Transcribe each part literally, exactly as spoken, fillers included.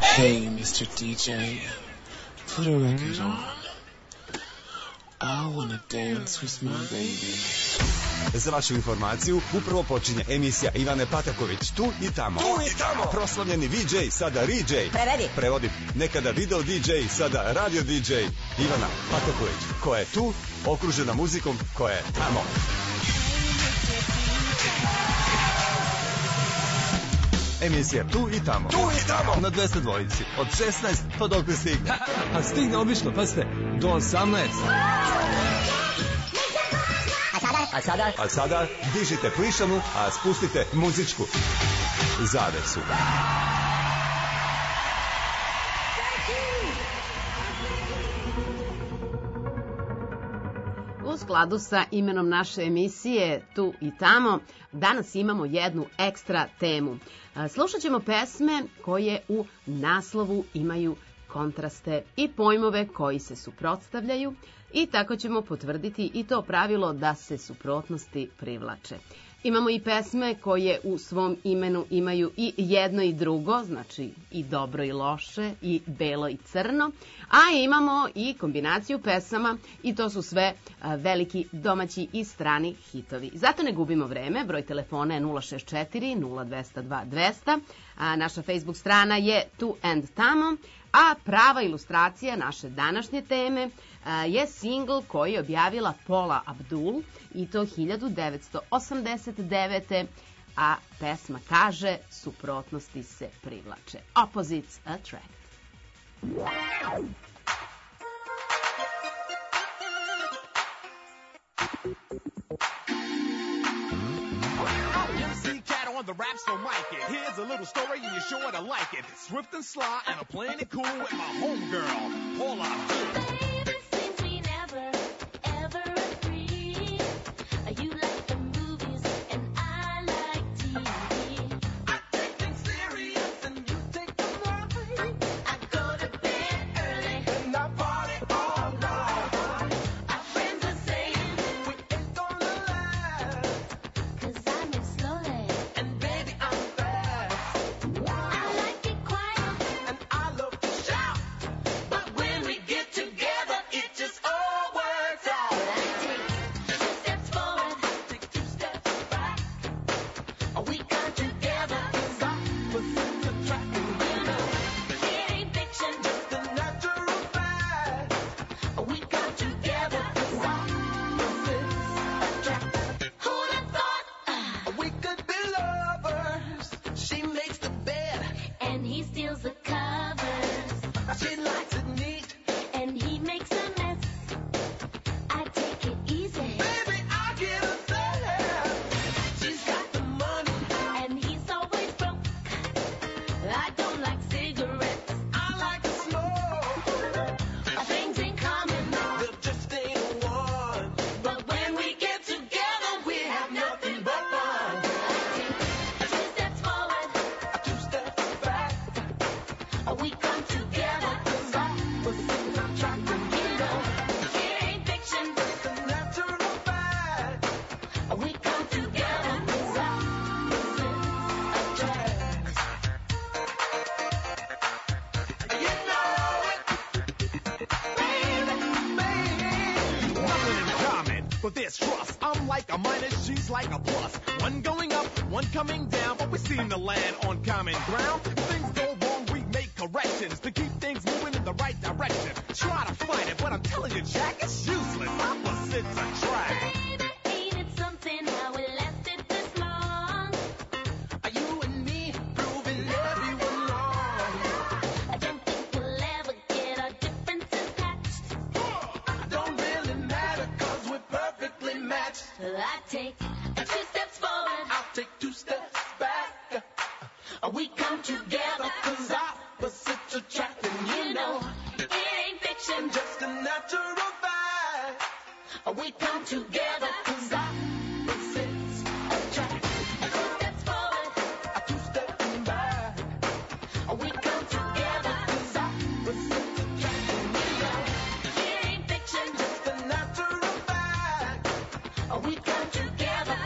Hey, mister D J, put a record on. I wanna dance with my baby. Za vašu informaciju, upravo počinje emisija Ivane Pataković, tu i tamo. Tu i tamo. Proslavljeni V J, sada R J. Prevedi. Prevodi. Nekada video D J, sada radio D J. Ivana Pataković, koja je tu, okružena muzikom koja je tamo. Emisija Tu i tamo. Tu i tamo. Na dvesta dvojici. Od šesnaest pa dok ne stigne. A stigne obično, pa ste, do osamnaest. A sada? A sada? A sada dižite plišanu, a spustite muzičku zavesu. U skladu sa imenom naše emisije Tu i tamo, danas imamo jednu ekstra temu. Slušat ćemo pesme koje u naslovu imaju kontraste i pojmove koji se suprotstavljaju i tako ćemo potvrditi i to pravilo da se suprotnosti privlače. Imamo i pesme koje u svom imenu imaju i jedno i drugo, znači i dobro i loše, i belo i crno, a imamo i kombinaciju pesama i to su sve veliki domaći i strani hitovi. Zato ne gubimo vreme, broj telefona je nula šest četiri nula dva nula dva dvesta, a naša Facebook strana je Tu and Tamo, a prava ilustracija naše današnje teme je singl koji je objavila Paula Abdul i to hiljadu devetsto osamdeset devete. a pesma kaže suprotnosti se privlače. Opposites attract. On the rap, so mic it. Here's a little story and you're sure to like it. Swift and sly and I'm playing it cool with my homegirl, Paula Abdul. But there's trust. I'm like a minus, she's like a plus. One going up, one coming down, but we seem to land on common ground. If things go wrong, we make corrections to keep things moving in the right direction. Try to fight it, but I'm telling you, Jack, it's useless. Opposites attract. I take two steps forward, I'll take two steps back. We come together, cause opposites attract, and you know it ain't fiction, just a natural fact. We come together, cause opposites attract. Two steps forward, two steps back. We come together, cause opposites attract, and you know it ain't fiction, just a natural fact. We come together.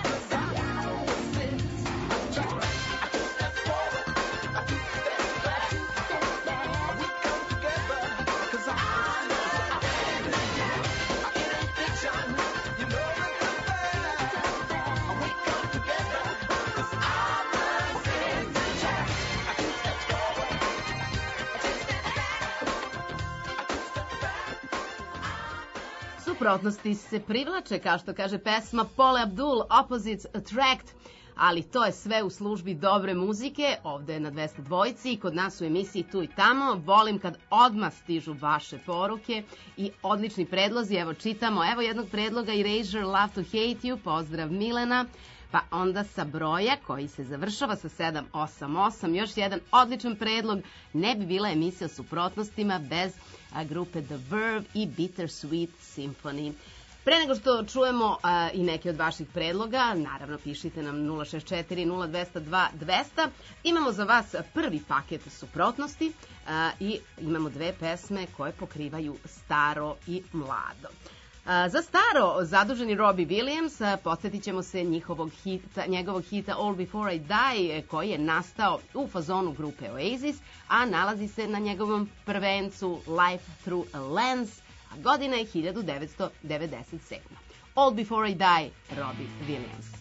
Suprotnosti se privlače, kao što kaže pesma Paula Abdul, Opposites Attract, ali to je sve u službi dobre muzike, ovde je na dvesta dvojici, kod nas u emisiji Tu i tamo. Volim kad odmah stižu vaše poruke i odlični predlozi, evo čitamo, evo jednog predloga, Erasure, Love to Hate You, pozdrav Milena, pa onda sa broja koji se završava sa sedam osam osam, još jedan odličan predlog, ne bi bila emisija o suprotnostima bez a, grupe The Verve i Bittersweet Symphony. Pre nego što čujemo a, i neke od vaših predloga, naravno pišite nam nula šest četiri nula dva zero dva dvesta, imamo za vas prvi paket suprotnosti a, i imamo dve pesme koje pokrivaju staro i mlado. A, za staro zaduženi Robbie Williams, a, podsjetit ćemo se njihovog hita, njegovog hita All Before I Die, koji je nastao u fazonu grupe Oasis, a nalazi se na njegovom prvencu Life Through a Lens, a godina je hiljadu devetsto devedeset sedma. All Before I Die, Robbie Williams.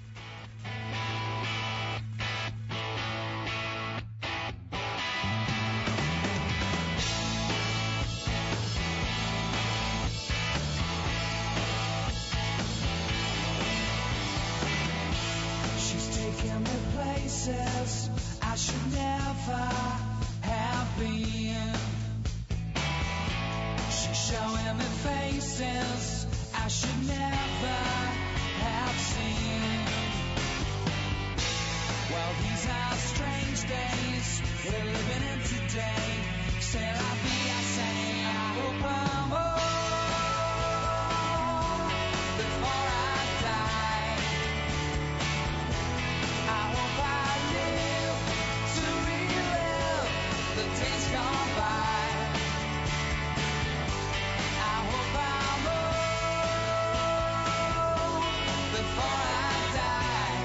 She's taking me places I should never have been. She's showing me faces I should never have seen. Well, these are strange days we're living in today. C'est la vie, I say, I hope I'm old before I die. I hope I live to relive the days gone by. I hope I'm old before I die.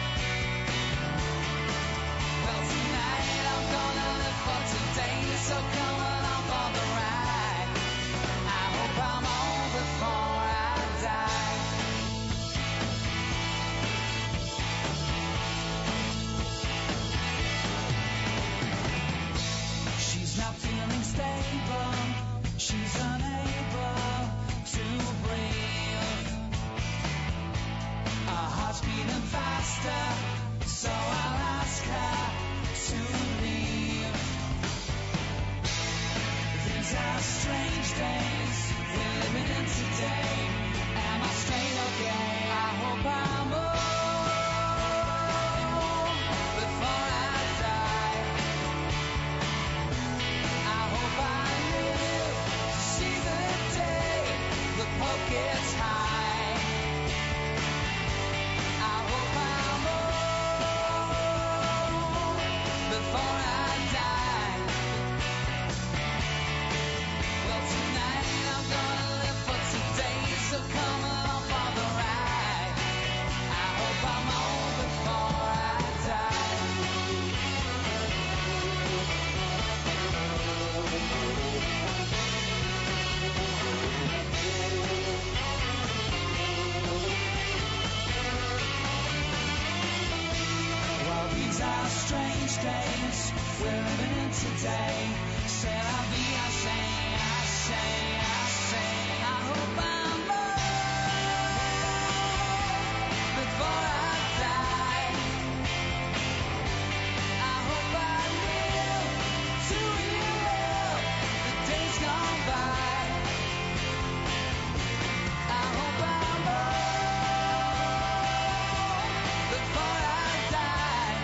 Well, tonight I'm gonna live for today, so come along for the ride. I hope I'm old before I die. She's not feeling stable. She's unable to breathe. Her heart's beating faster, so I'll ask her to leave. These are strange days we're living in today. Am I straight okay? I hope I'm old before I die. I hope I live to see the day the Pope gets high. I hope I'm old before I die. Well, tonight I'm gonna live for today, so come along for the ride. I hope I'm old before I die. Well, these are strange days we're living in today. C'est la vie, I say, I say, I say. I hope I'm old before I die. I hope I live to relive the days gone by. I hope I'm old before I die.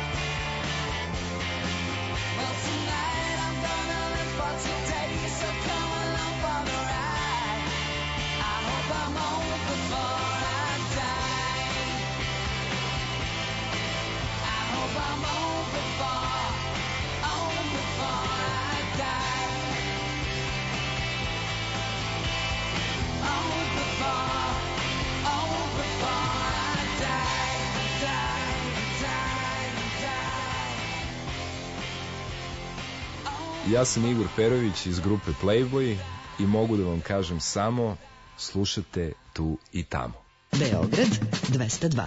Well, tonight I'm gonna live for today, so come along for the ride. I hope I'm old before I die. I hope I'm old before, old before I die. Old before, old before I die, die, die, die. Ja sam Igor Perović iz grupe Playboy i mogu da vam kažem samo slušate Tu i tamo. Beograd dvesta dva.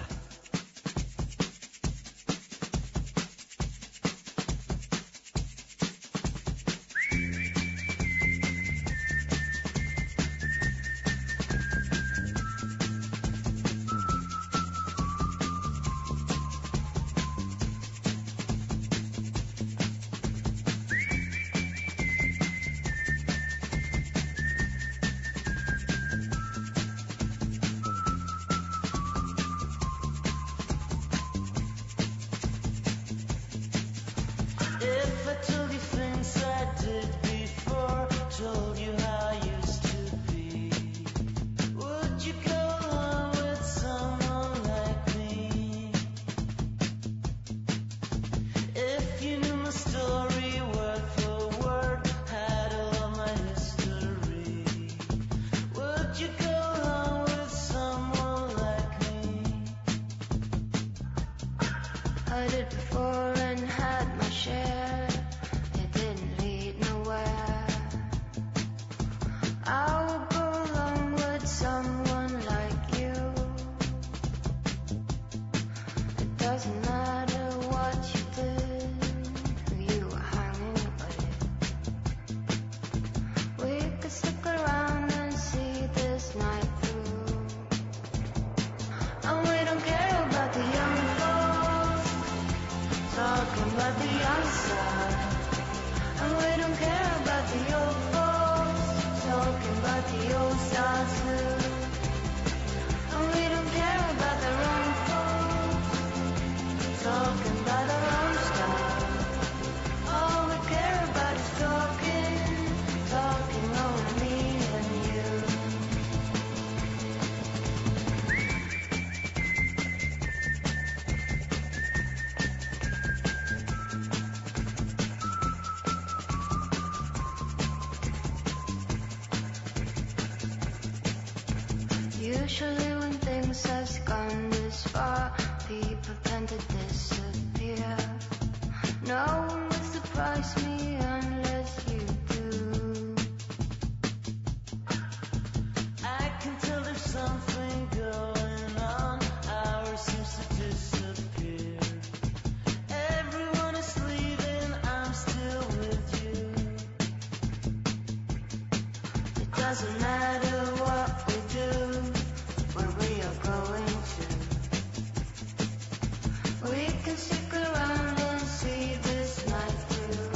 tried it before and had my share. It didn't lead nowhere. I will go along with someone like you. It doesn't matter what you did, who you were hanging with. We could stick around and see this night through. And we don't care about the young folks talking about the young side. And we don't care about the old folks talking about the old style too. And we don't care about the wrong folks talking about their own style. All we care about is talking, talking only me and you. Usually when things has gone this far, people tend to disappear. No one will surprise me unless you do. I can tell there's something going on. Ours seems to disappear. Everyone is leaving, I'm still with you. It doesn't matter what we do, where we are going to. We can stick around and see this night through.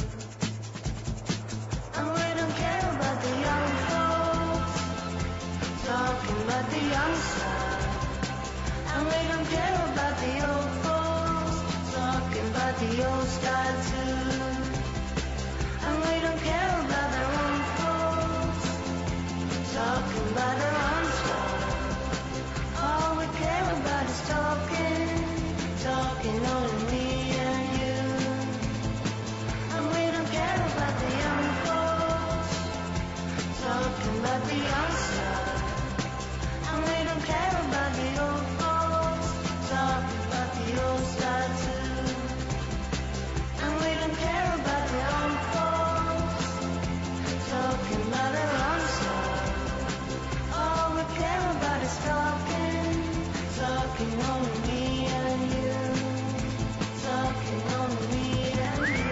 And we don't care about the young folks talking about the young side. And we don't care about the old folks talking about the old style too. And we don't care about their own folks talking about their own style. All we care about is talking, talking only me and you. And we don't care about the young folks talking about the young side. And we don't care about the old folks talking about the old style too. And we don't care about the young folks talking about their own style. All we care about is talking, talking only me and you. Talking only me and you.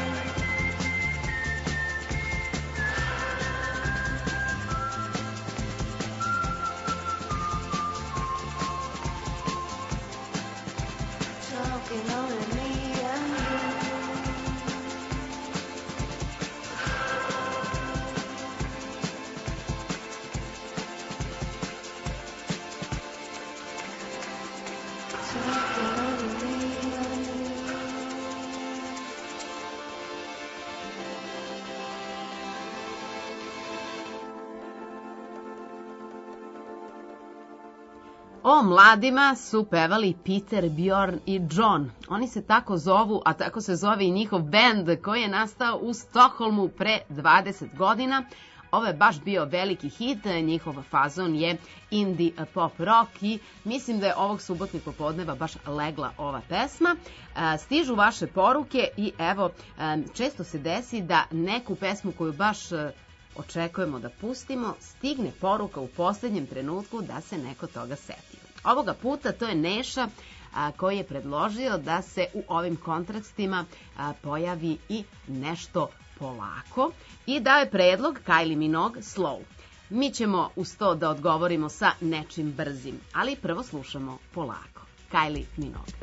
Talking only me and you. Talking only me and you. O mladima su pevali Peter, Bjorn i John. Oni se tako zovu, a tako se zove i njihov bend koji je nastao u Stokholmu pre dvadeset godina. Ovo je baš bio veliki hit, njihov fazon je indie pop rock i mislim da je ovog subotnog popodneva baš legla ova pesma. Stižu vaše poruke i evo, često se desi da neku pesmu koju baš očekujemo da pustimo, stigne poruka u poslednjem trenutku da se neko toga seti. Ovoga puta to je Neša a, koji je predložio da se u ovim kontrastima a, pojavi i nešto polako i dao je predlog Kylie Minogue Slow. Mi ćemo uz to da odgovorimo sa nečim brzim, ali prvo slušamo polako. Kylie Minogue.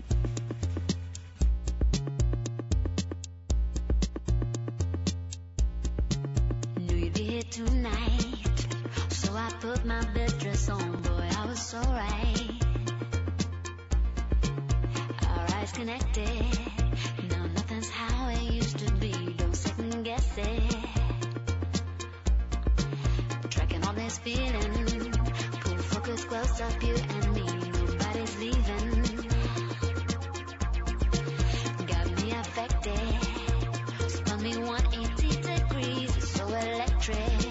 Tonight, so I put my best dress on, boy, I was so right. Our eyes connected, now nothing's how it used to be, don't second guess it. Tracking all this feeling, pull focus close up, you and me, nobody's leaving. Got me affected, spun me one eighty degrees, it's so electric.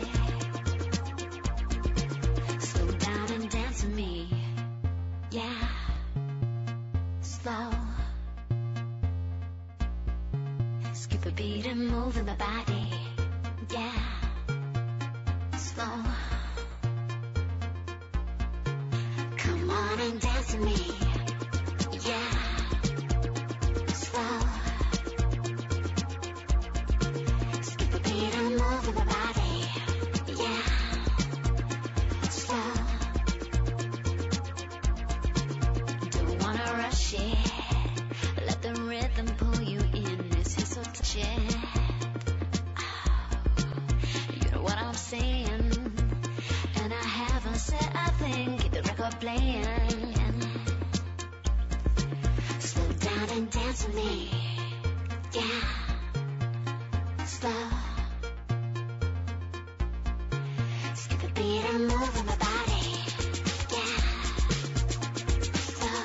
Slow down and dance with me, yeah, slow. beat and moving my body. Yeah, slow. Come on and dance with me. Yeah, slow. Skip a beat and moving my body. Yeah, slow. Don't wanna rush it. Let the rhythm pull you in. This is so touching. You know what I'm saying? And I haven't said a thing. Keep the record playing. Slow down and dance with me. Yeah, slow. Skip a beat and move in my body. Yeah, slow.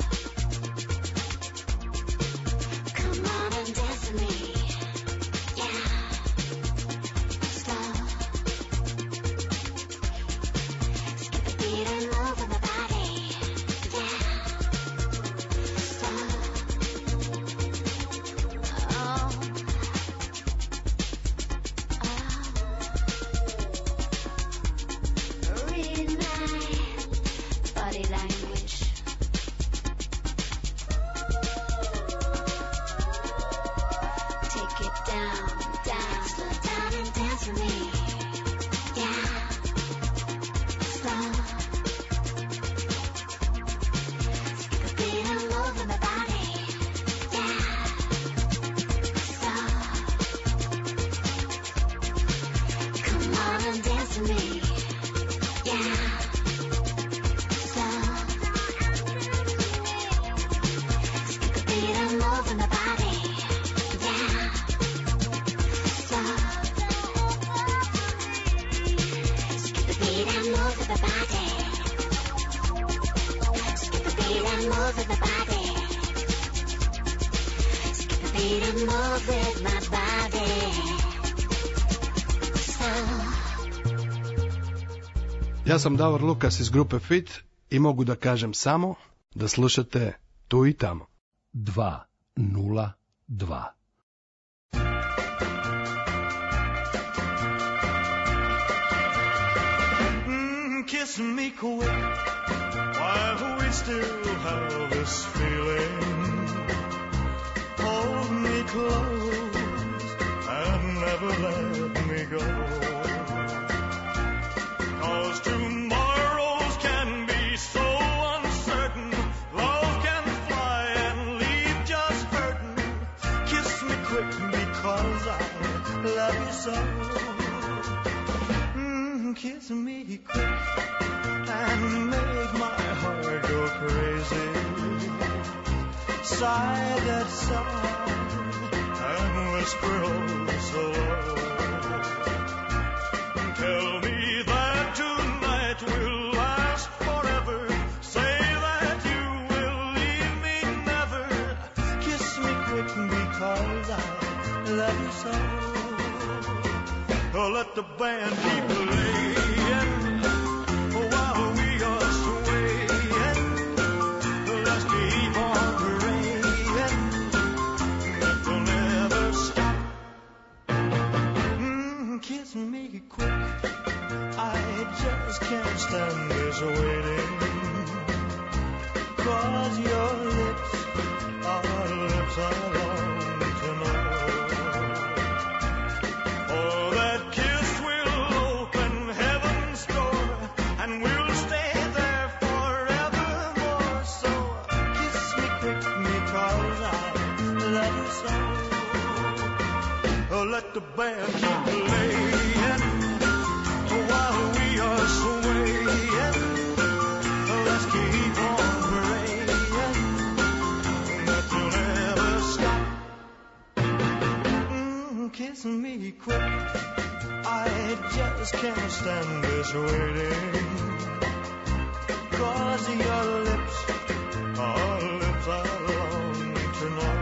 Come on and dance with me. Yeah, slow. Skip a beat and move in my body. Yeah, slow. Oh, oh. Read my body language. Take it down, down, slow down and dance with me. Yeah, slow. Skip a beat and move in my body. Yeah, slow. Come on and dance with me. Yeah, slow. Skip a beat and move in my body. Yeah, slow. Skip a beat and move in my body. Skip a beat and move in my body. Skip a beat and move with my body. Slow. Ja sam Davor Lukas iz grupe Fit i mogu da kažem samo da slušate Tu i tamo. dva nula dva. Mm, kiss me quick while we still have this feeling. Hold me close and never let me go. 'Cause tomorrows can be so uncertain. Love can fly and leave just hurting. Kiss me quick because I love you so. Mm, kiss me quick and make my heart go crazy. Sigh that sigh and whisper oh so low. Tell me that tonight will last forever. Say that you will leave me never. Kiss me quick because I love you so. Oh, let the band keep playing while we are swaying. Let's keep on praying that we'll never stop. Mm, kiss me quick. I just can't stand this waiting. 'Cause your lips are lips I long to know. Oh, that kiss will open heaven's door, and we'll stay there forevermore. So kiss me quick because I love you so. Oh, let the band keep playing while we are swaying. Let's keep on praying that you'll never stop. Mm, kiss me quick. I just can't stand this waiting. 'Cause your lips are lips I long to know.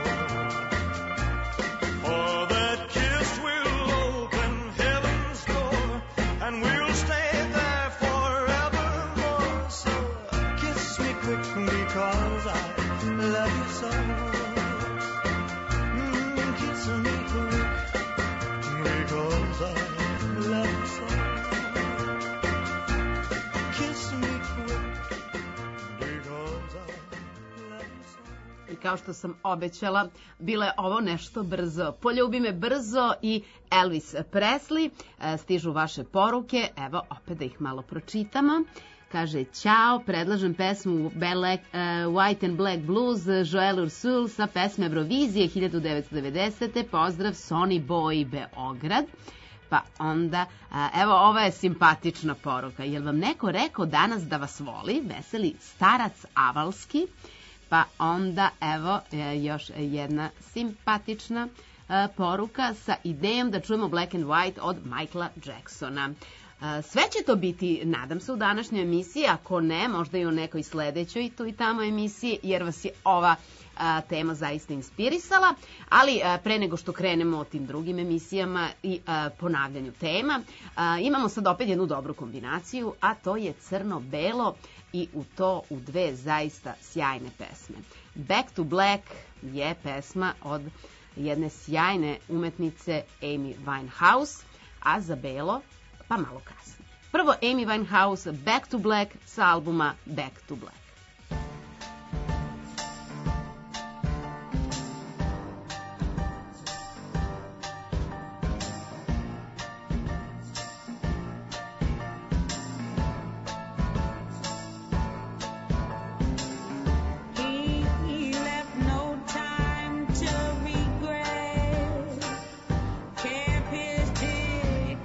Oh, that kiss will open heaven's door, and we'll stay there forevermore. So kiss me quick because I love you so. Mm, kiss me kao što sam obećala, bilo je ovo nešto brzo. Poljubi me brzo i Elvis Presley. E, stižu vaše poruke, evo opet da ih malo pročitamo. Kaže, ćao, predlažem pesmu Black, uh, White and Black Blues, Joel Ursul sa pesme Eurovizije hiljadu devetsto devedesete. Pozdrav, Sonny Boy, Beograd. Pa onda, uh, evo, ova je simpatična poruka. Jel vam neko rekao danas da vas voli? Veseli starac Avalski. Pa onda, evo, još jedna simpatična uh, poruka sa idejom da čujemo Black and White od Michaela Jacksona. Sve će to biti, nadam se, u današnjoj emisiji, ako ne, možda i u nekoj sledećoj tu i tamo emisiji, jer vas je ova a, tema zaista inspirisala, ali a, pre nego što krenemo o tim drugim emisijama i a, ponavljanju tema, a, imamo sad opet jednu dobru kombinaciju, a to je crno-belo i u to u dve zaista sjajne pesme. Back to Black je pesma od jedne sjajne umetnice Amy Winehouse, a za belo pa malo kasnije. Prvo Amy Winehouse, Back to Black sa albuma Back to Black.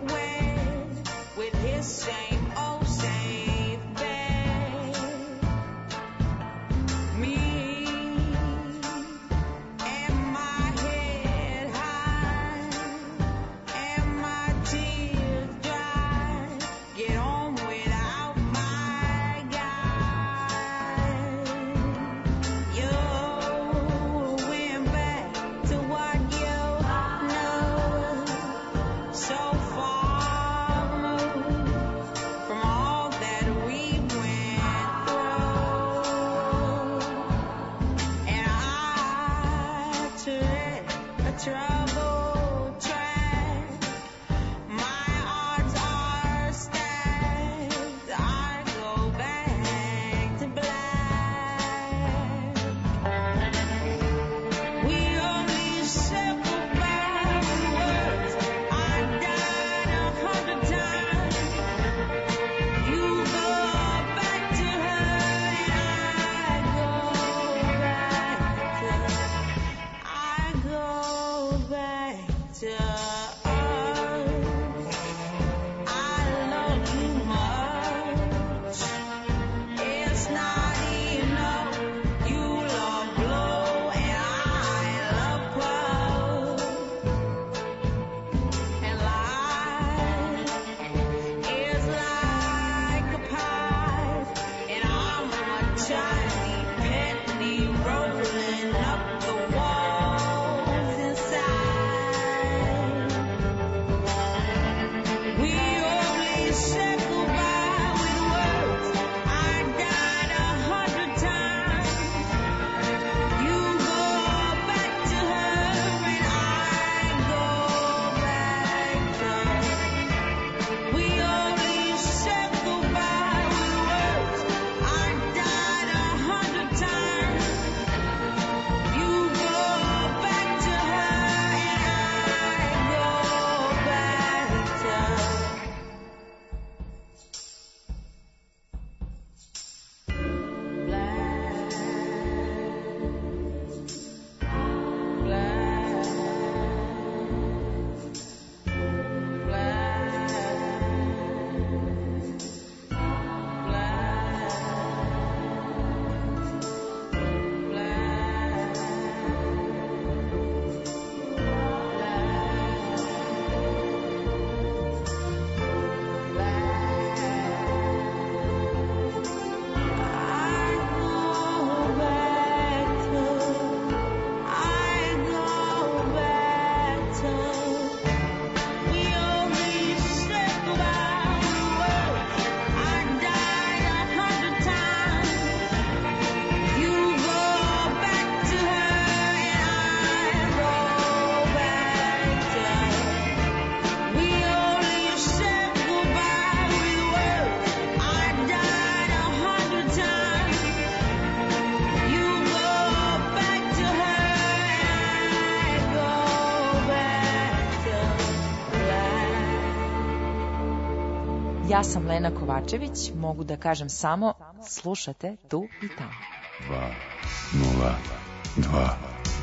Same old safe bed. Ja sam Lena Kovačević, mogu da kažem samo slušate tu i tamo. dva nula dva.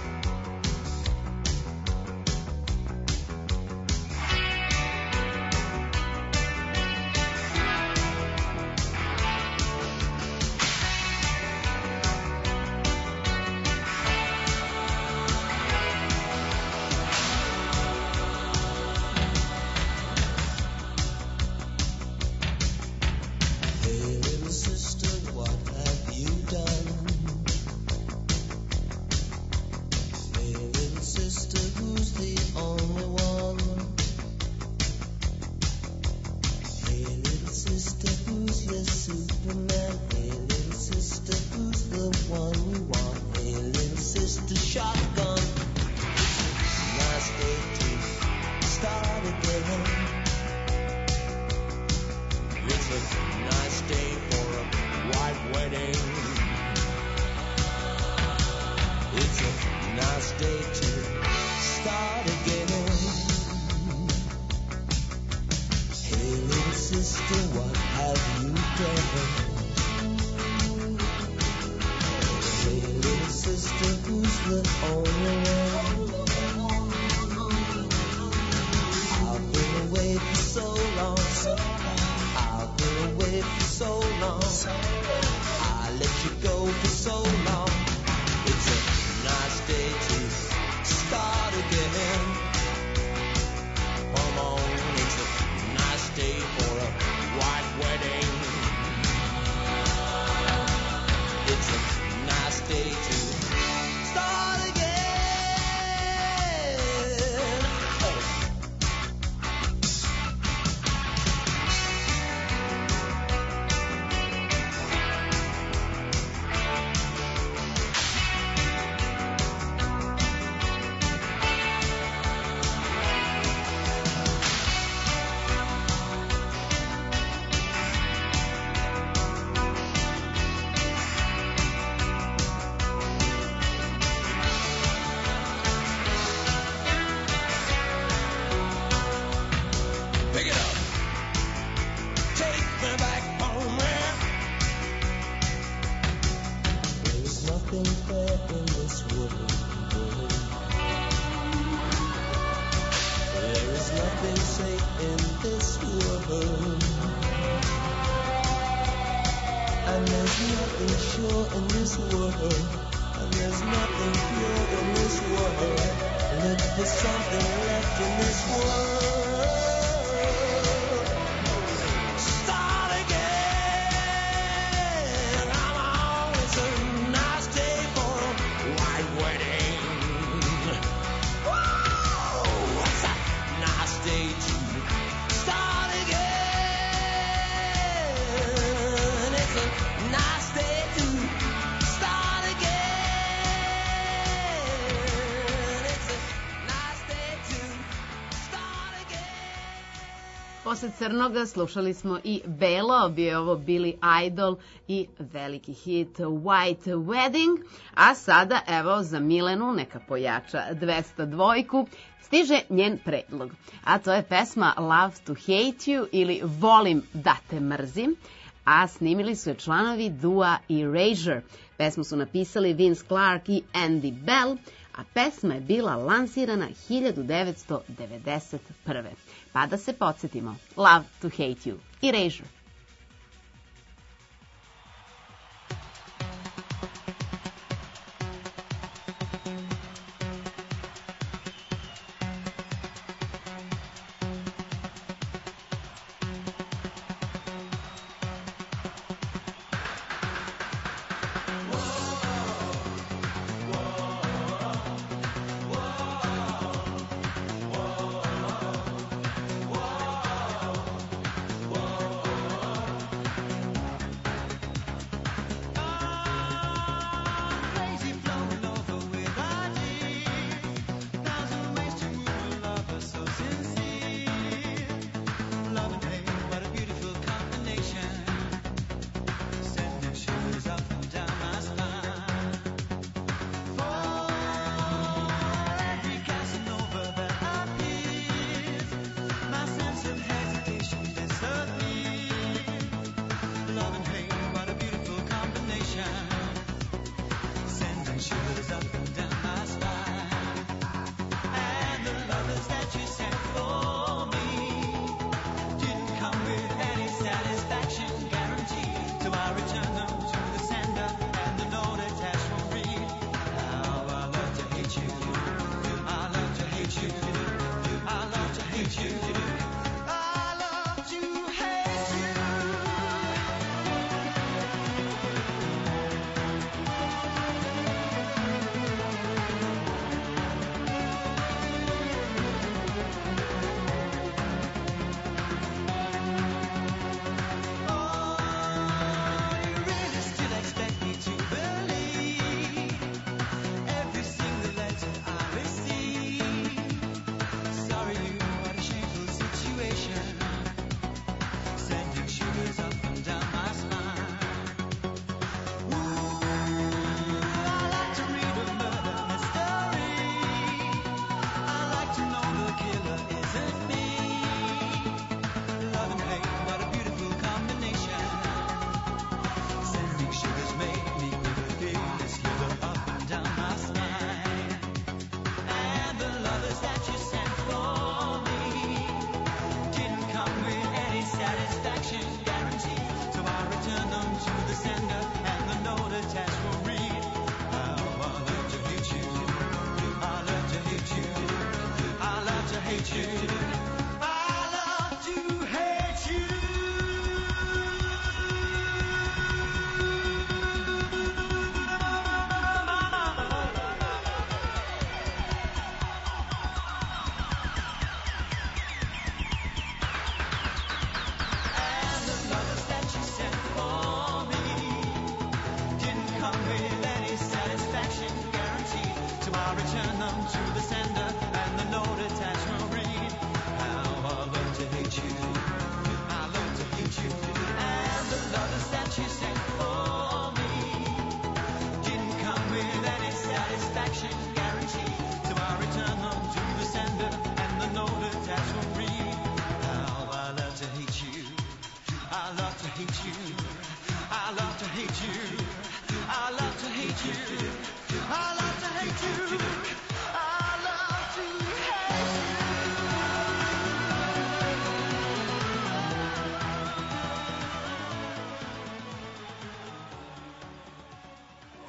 Posle crnoga slušali smo i belo, bio je ovo Billy Idol i veliki hit White Wedding, a sada evo za Milenu, neka pojača dvesta dva, stiže njen predlog, a to je pesma Love to Hate You ili Volim da te mrzim, a snimili su je članovi Dua i Erasure. Pesmu su napisali Vince Clarke i Andy Bell, a pesma je bila lansirana hiljadu devetsto devedeset prve. Pa da se podsjetimo, Love to Hate You, Erasure. Whoa.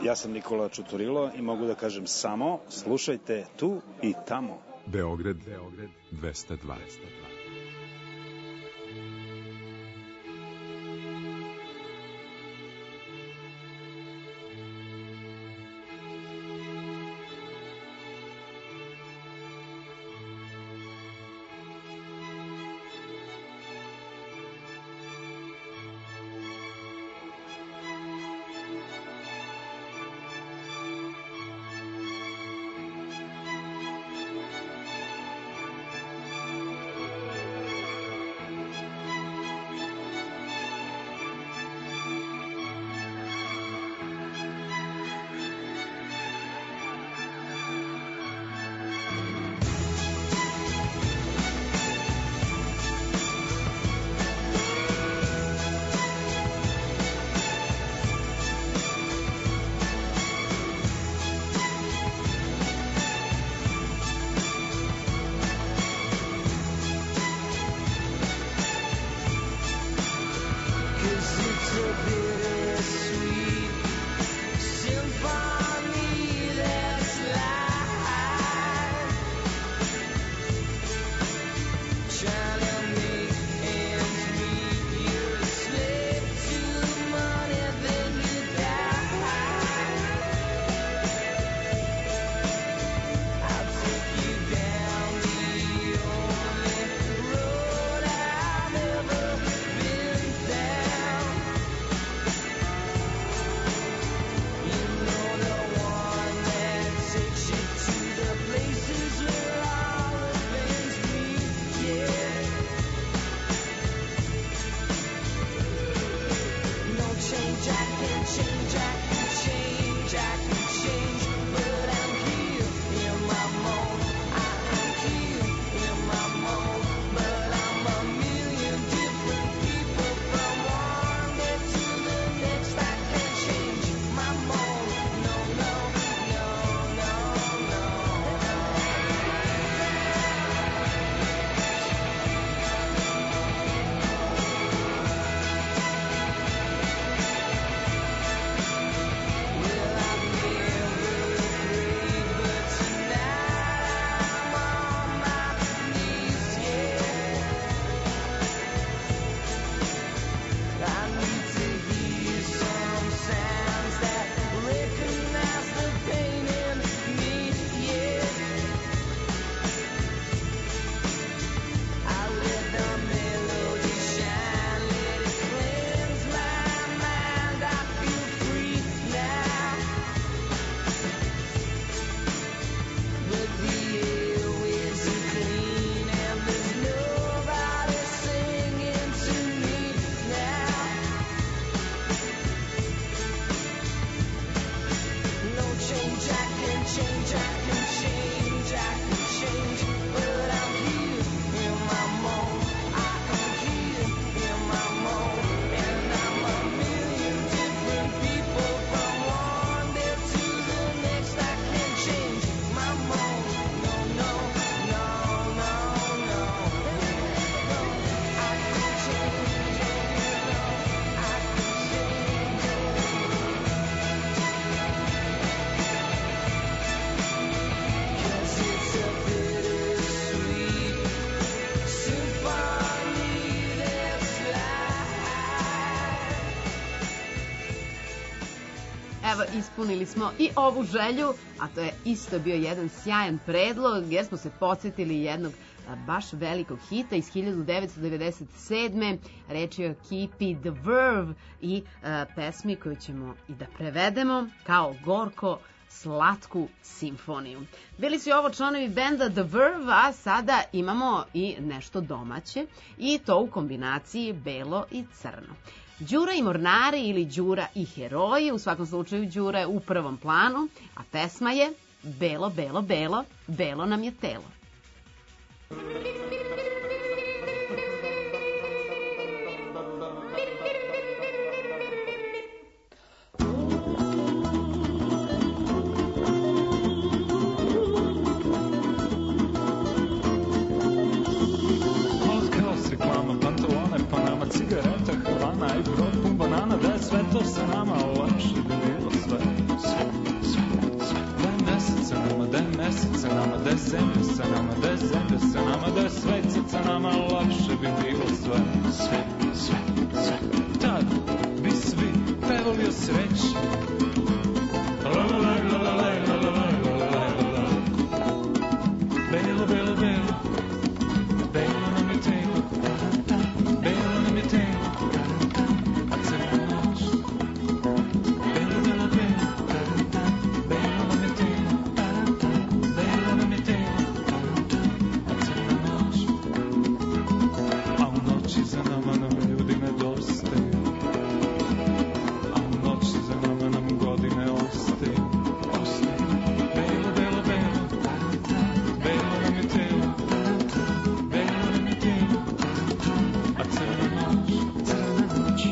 Ja sam Nikola Čuturilo i mogu da kažem samo slušajte tu i tamo. Beograd, dvesta dva. Evo, ispunili smo i ovu želju, a to je isto bio jedan sjajan predlog, jer smo se podsjetili jednog baš velikog hita iz hiljadu devetsto devedeset sedme. Reč je o ekipi The Verve i a, pesmi koju ćemo i da prevedemo kao gorko slatku simfoniju. Bili su ovo članovi benda The Verve, a sada imamo i nešto domaće, i to u kombinaciji belo i crno. Đura i mornari ili Đura i heroji, u svakom slučaju Đura je u prvom planu, a pesma je Belo, belo, belo, belo nam je telo. Cigareta, Havana i brod pun banana, da je sve to sa nama lakše bi bilo sve, sve. bi bilo sve, sve, sve, sve. Tad bi svi pevali o sreći. Belo, belo, belo, belo nam je telo, belo nam je telo, a crna noć. Belo, belo, belo, belo nam je telo, belo nam je telo, a crna noć. A u noći za nama nam ljudi nedostaju, a u noći za nama nam godine ostaju, ostaju. Belo, belo, belo, belo nam je telo, belo nam je telo, a crna noć, crna noć.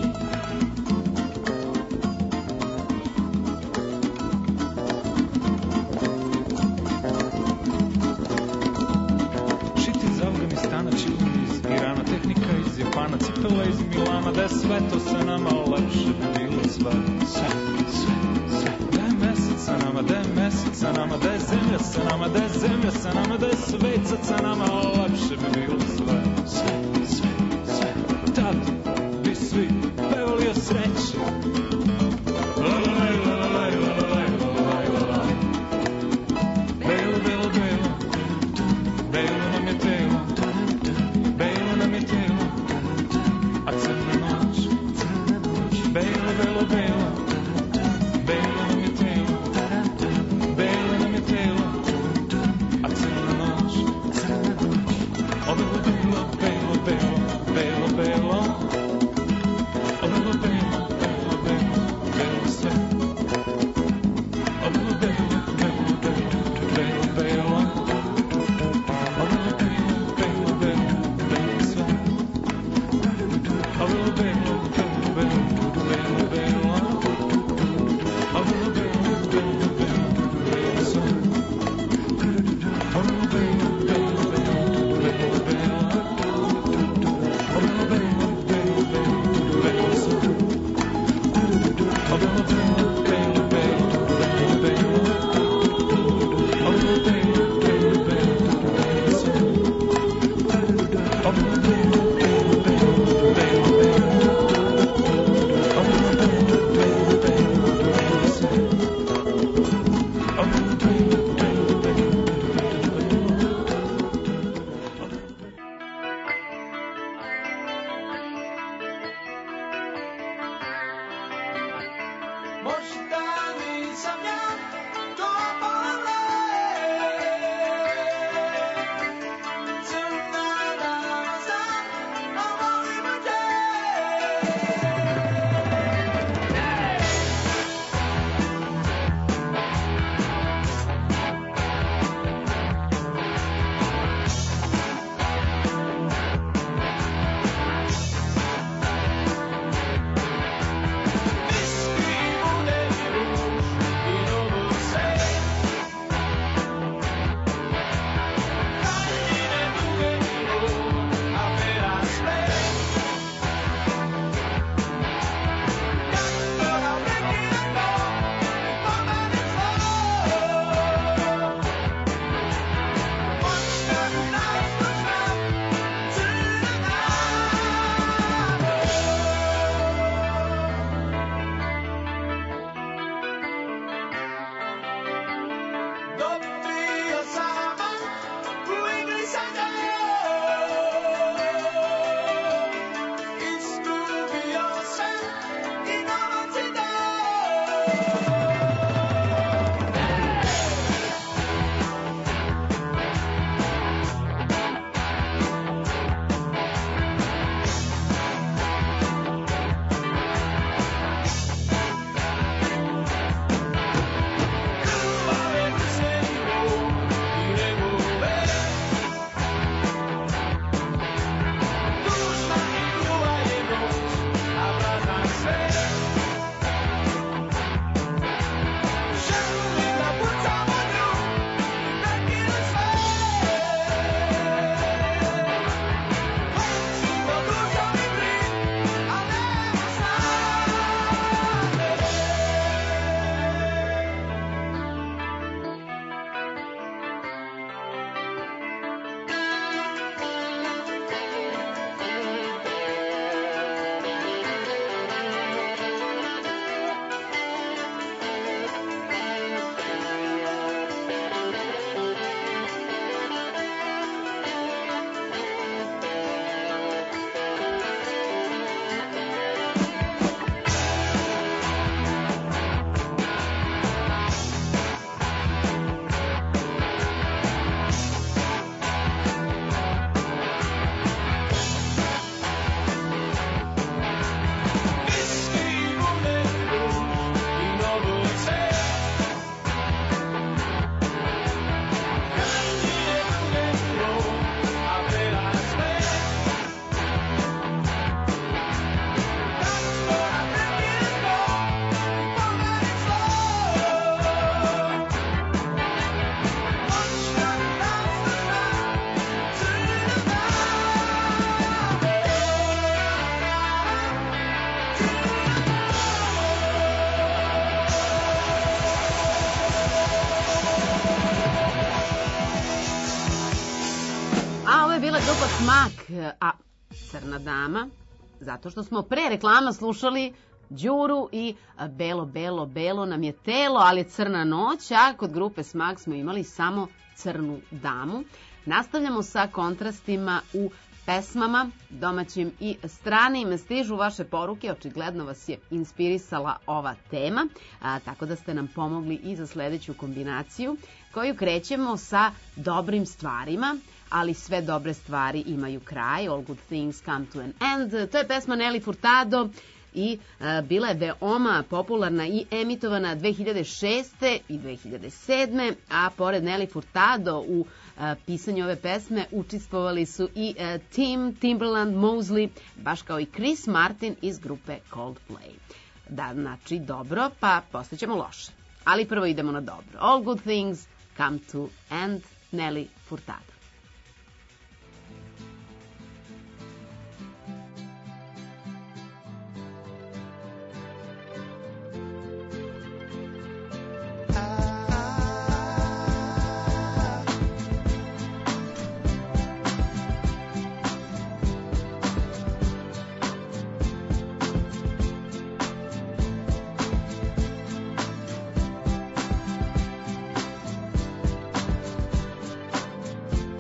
Šiti iz Afganistana, čilni iz Irana, tehnika iz Japana, cipela iz Milana, da je sve to sa nama lepše bi bilo sve, sve, sve, sve. Da je mesec sa nama, da je mesec sa nama, da je zemlja sa nama, da je zemlja sa nama, da je svecac sa nama, lepše bi bilo sve, sve, sve, sve. Tad bi svi pevali o sreći. Lalaj, lalaj, lalaj, lalaj, lalaj. Belo, belo, belo, belo nam je telo, belo nam je telo, a crna noć, belo, belo, belo, belo nam je telo, belo nam je telo, a crna noć, crna noć. O belo, belo, belo, belo, belo, belo, o belo, belo, belo, belo, belo sve. O belo, belo, belo, belo, belo, belo, o belo, belo, belo, belo, belo sve. O belo, belo, belo, belo, belo, belo, o belo, belo, belo, belo, belo sve. O belo, belo, belo, belo, belo, belo, o belo, belo, belo, belo, belo, a Crna dama, zato što smo pre reklama slušali Đuru i Belo, belo, belo nam je telo, ali je crna noć, a kod grupe Smak smo imali samo Crnu damu. Nastavljamo sa kontrastima u pesmama, domaćim i stranim. Stižu vaše poruke, očigledno vas je inspirisala ova tema, a, tako da ste nam pomogli i za sledeću kombinaciju, koju krećemo sa dobrim stvarima, ali sve dobre stvari imaju kraj. All good things come to an end. To je pesma Nelly Furtado i a, bila je veoma popularna i emitovana dve hiljade šeste i dve hiljade sedme, a pored Nelly Furtado u a, pisanju ove pesme učestvovali su i a, Tim Timberland Mosley, baš kao i Chris Martin iz grupe Coldplay. Da, znači dobro, pa postaćemo loše. Ali prvo idemo na dobro. All good things come to end, Nelly Furtado. Thank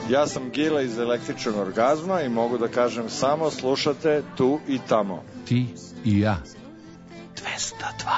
Ja sam Gila iz Električnog orgazma i mogu da kažem samo slušate tu i tamo. Ti i ja. dvesta dva.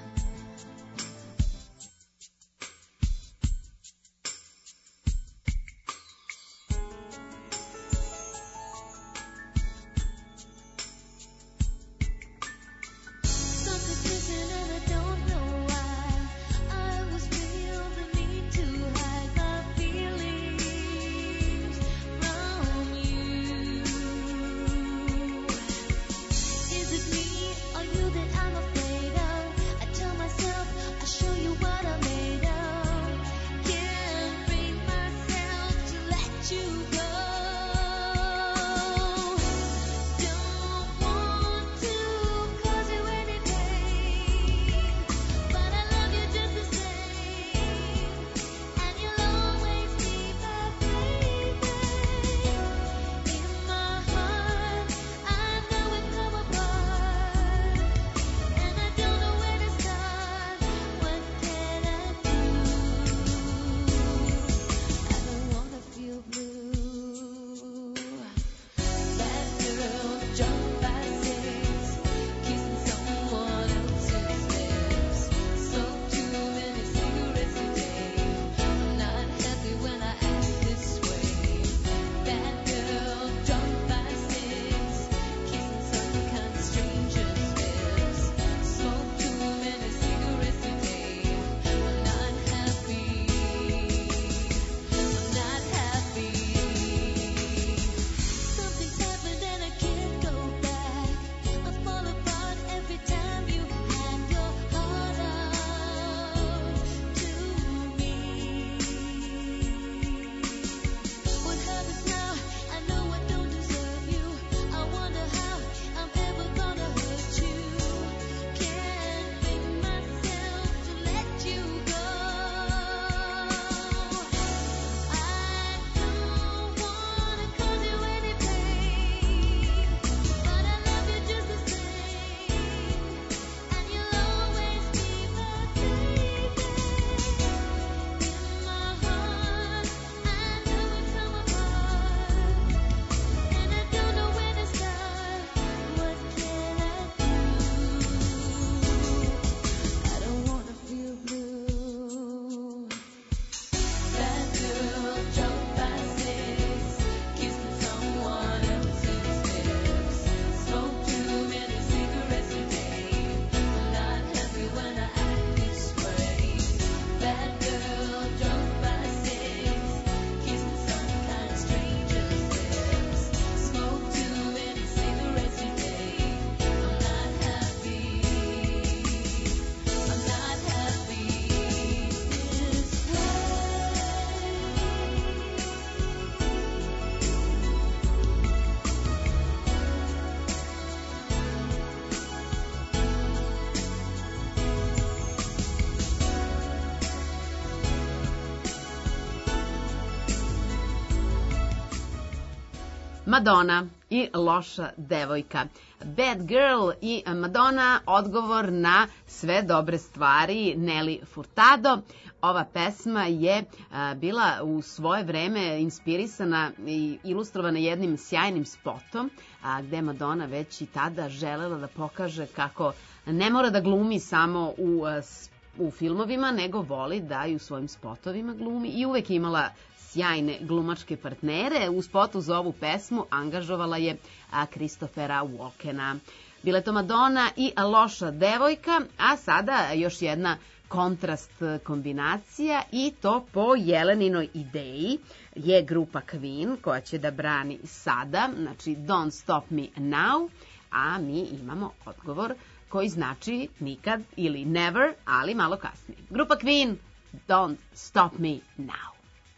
Madonna i Loša devojka. Bad Girl i Madonna, odgovor na sve dobre stvari Nelly Furtado. Ova pesma je a, bila u svoje vreme inspirisana i ilustrovana jednim sjajnim spotom, a, gde Madonna već i tada želela da pokaže kako ne mora da glumi samo u, a, u filmovima, nego voli da i u svojim spotovima glumi i uvek je imala sjajne glumačke partnere. U spotu za ovu pesmu angažovala je Christophera Walkena. Bila je to Madonna i Loša devojka, a sada još jedna kontrast kombinacija i to po Jeleninoj ideji je grupa Queen koja će da brani sada, znači Don't Stop Me Now, a mi imamo odgovor koji znači nikad ili never, ali malo kasnije. Grupa Queen, Don't Stop Me Now.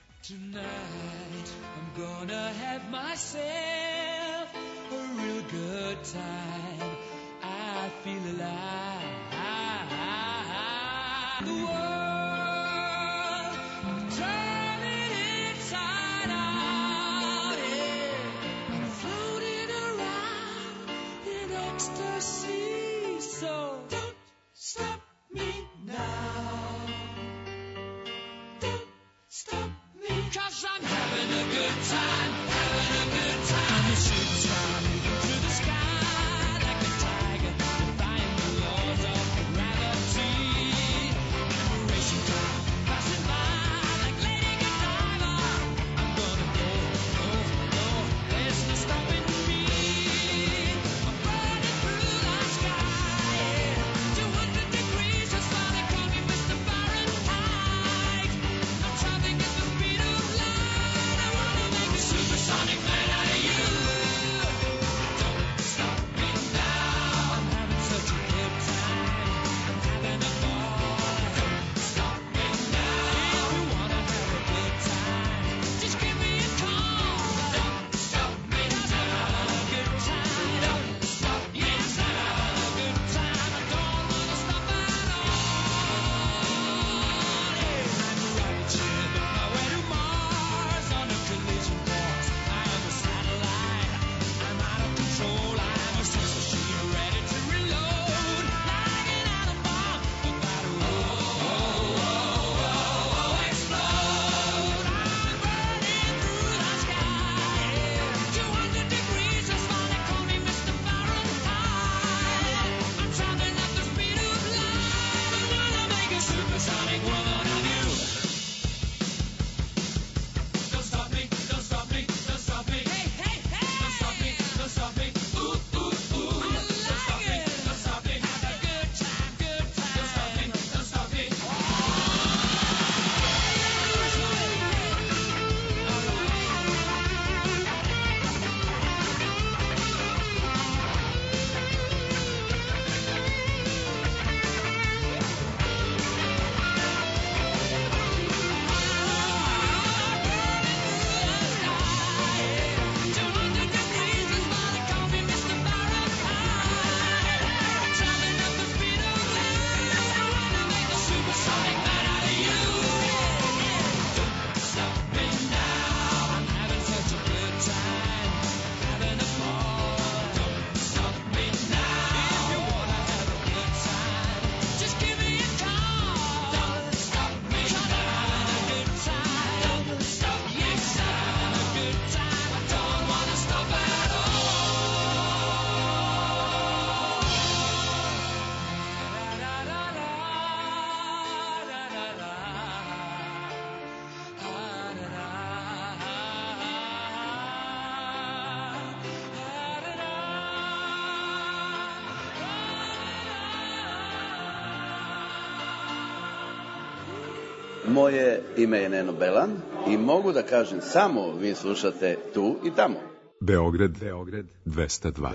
Tonight I'm gonna have myself a real good time. I feel alive. The world turning inside out, yeah. I'm floating around in ecstasy. So don't stop me now. Don't stop me. 'Cause I'm having a good Moje ime je Neno Belan i mogu da kažem samo vi slušate tu i tamo. Beograd, Beograd dvesta dva.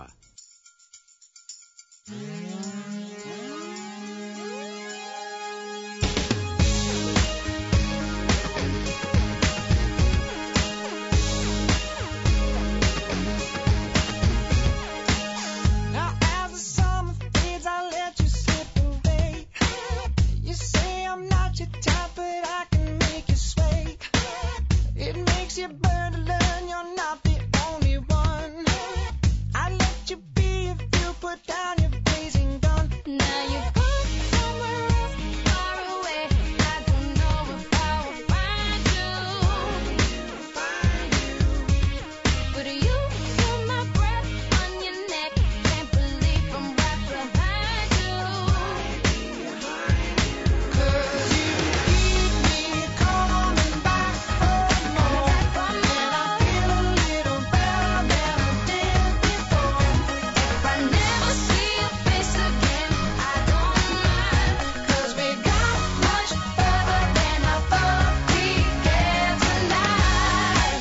Now as the summer fades, I let you slip away. You say I'm not your type, but I can make you sway. It makes you burn to learn you're not the only one. I let you be if you put down your blazing gun. Now you've gone somewhere else, far away. I don't know if I will find you, find you. But you feel my breath on your neck. Can't believe I'm right behind you. 'Cause you keep me coming back for more, and I feel a little better than I did before. If I never see your face again, I don't mind, 'cause we got much further than I thought we'd get tonight.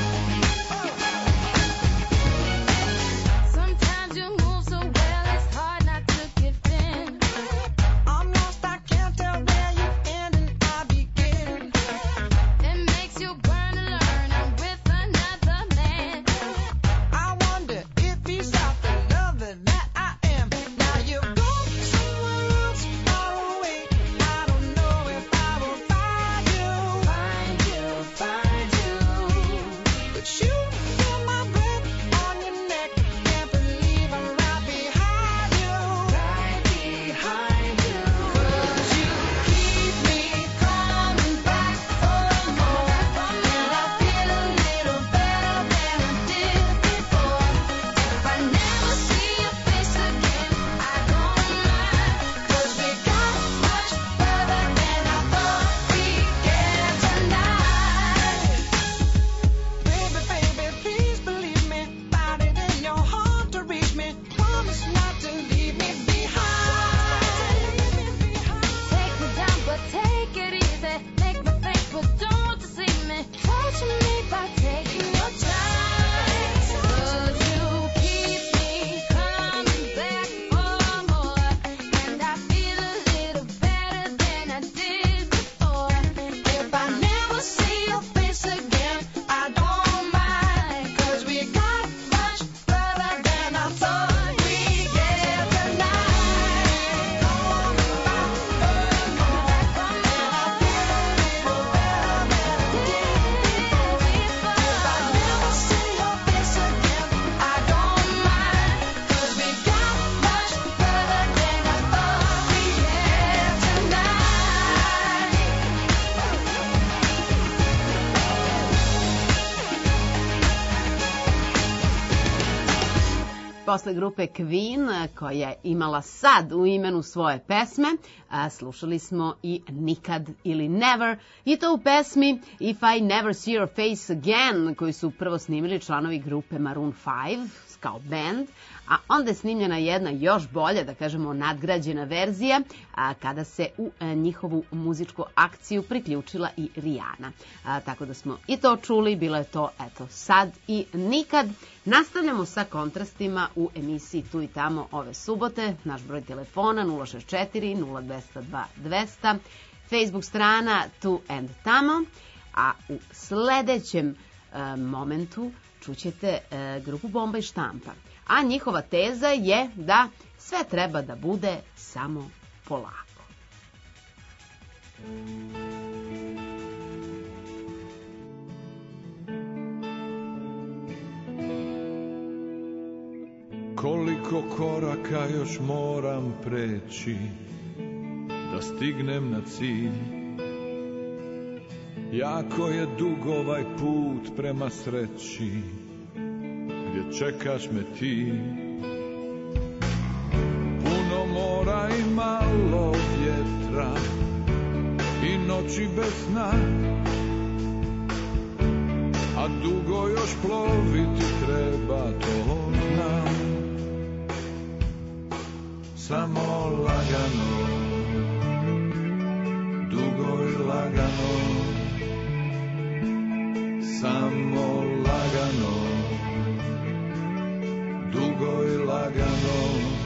Sometimes you move so well, it's hard not to give in. I'm lost, I can't tell where you end and I begin. It makes you burn to learn I'm with another man. I wonder if he's not the lover that I am. Now you've gone somewhere else, far away. I don't know if I will find you, find you, find you. But you feel my breath on your neck. Can't believe I'm right behind you, right behind you. 'Cause you keep me coming back for more, and I feel a little better than I did before. If I never see your face again, I don't mind, 'cause we got much further than I thought we'd get tonight. Baby, baby, please believe me. Find it in your heart to reach me. Promise not to leave me behind. Take me down, but take it easy. Make me think, but don't deceive me. Touch me by taking your time. 'Cause you keep me coming back for more, and I feel a little better than I did before. If I never see your face again, I don't mind, 'cause we got much further than I thought we'd get tonight. If I never see your face again, I don't mind, 'cause we got much further than I thought we'd get tonight. Posle grupe Queen, koja je imala sad u imenu svoje pesme, a, slušali smo i Nikad ili Never, i to u pesmi If I Never See Your Face Again, koju su prvo snimili članovi grupe Maroon five kao band, a onda je snimljena jedna još bolja, da kažemo nadgrađena verzija, a, kada se u a, njihovu muzičku akciju priključila i Rihanna. A, tako da smo i to čuli, bilo je to eto sad i nikad. Nastavljamo sa kontrastima u emisiji Tu i tamo ove subote. Naš broj telefona nula šest četiri nula dva zero dva dva zero, Facebook strana Tu and tamo, a u sledećem e, momentu čućete e, grupu Bomba i štampa. A njihova teza je da sve treba da bude samo polako. Koliko koraka još moram preći da stignem na cilj. Jako je dug ovaj put prema sreći, gdje čekaš me ti. Puno mora i malo vjetra i noći bez sna, a dugo još ploviti treba, to znam. Samo lagano, dugo i lagano lagano, samo lagano, dugo i lagano.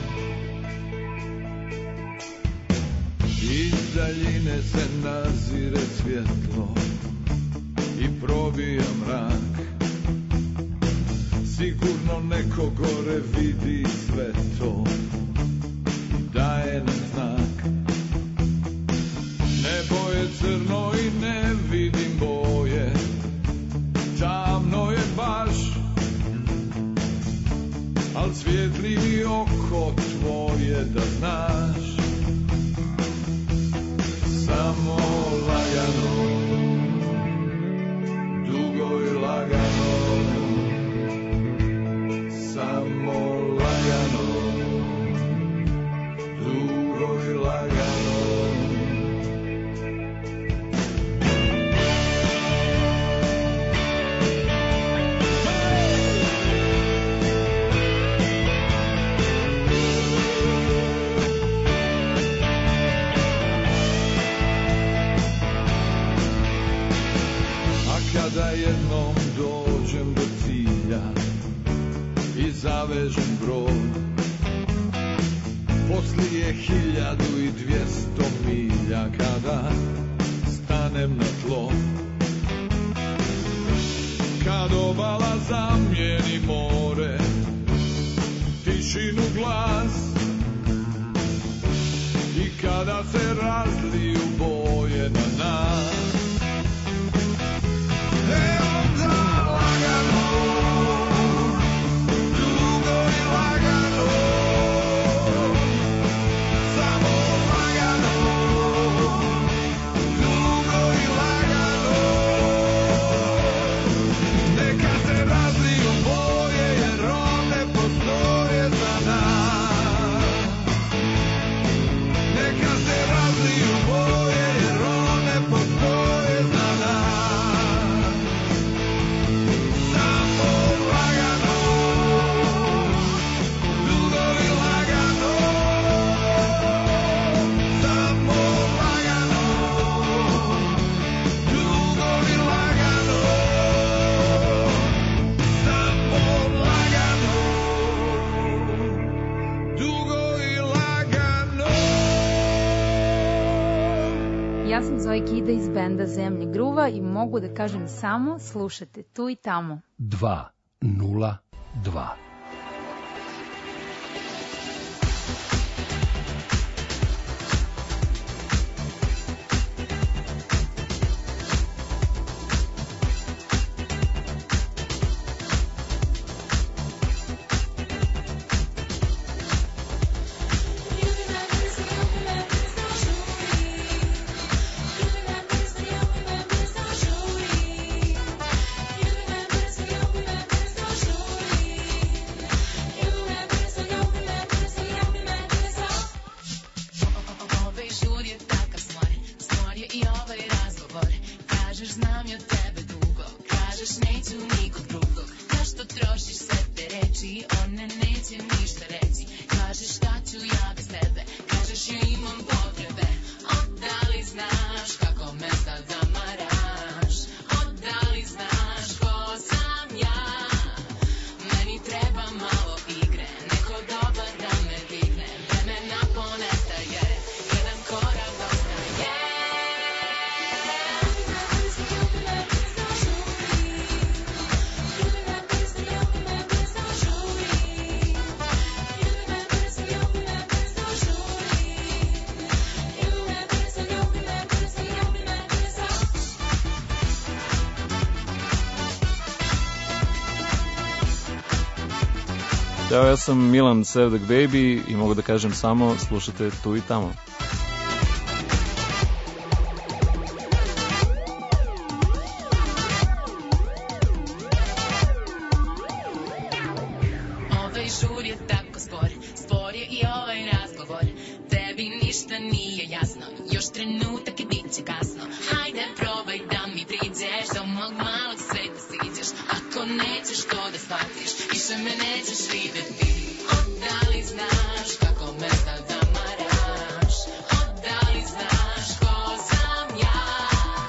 Iz daljine se nazire svjetlo i probija mrak. Sigurno neko gore vidi sve to i daje nam znak. Nebo je crno i ne vidim boje, tamno je baš, al svijetli oko tvoje da znaš. Samo lagano, dugo i lagano, samo lagano, dugo i lagano. Kada jednom dođem do cilja i zavežem brod, poslije hiljadu i dvjesto milja kada stanem na tlo, kad obala zamijeni more, tišinu glas, i kada se razliju boje na nas. E onda lagano, dugo i lagano, samo lagano, dugo i lagano. Neka se razliju boje jer one postoje za nas. Neka se razliju boje jer one postoje za nas. Ja sam Zoe Kida iz benda Zemlje gruva i mogu da kažem samo slušate tu i tamo. dva nula dva. Ćao, ja sam Milan Sevdak Baby i mogu da kažem samo slušate tu i tamo. Ovaj žur je tako spor, spor je i ovaj razgovor. Tebi ništa nije jasno, još trenutak i bit će kasno. Hajde probaj da mi priđeš, do mog malog sveta siđeš. Ako nećeš to da shvatiš, više me nećeš videti. Da li znaš kako me sad zamaraš? Da li znaš ko sam ja?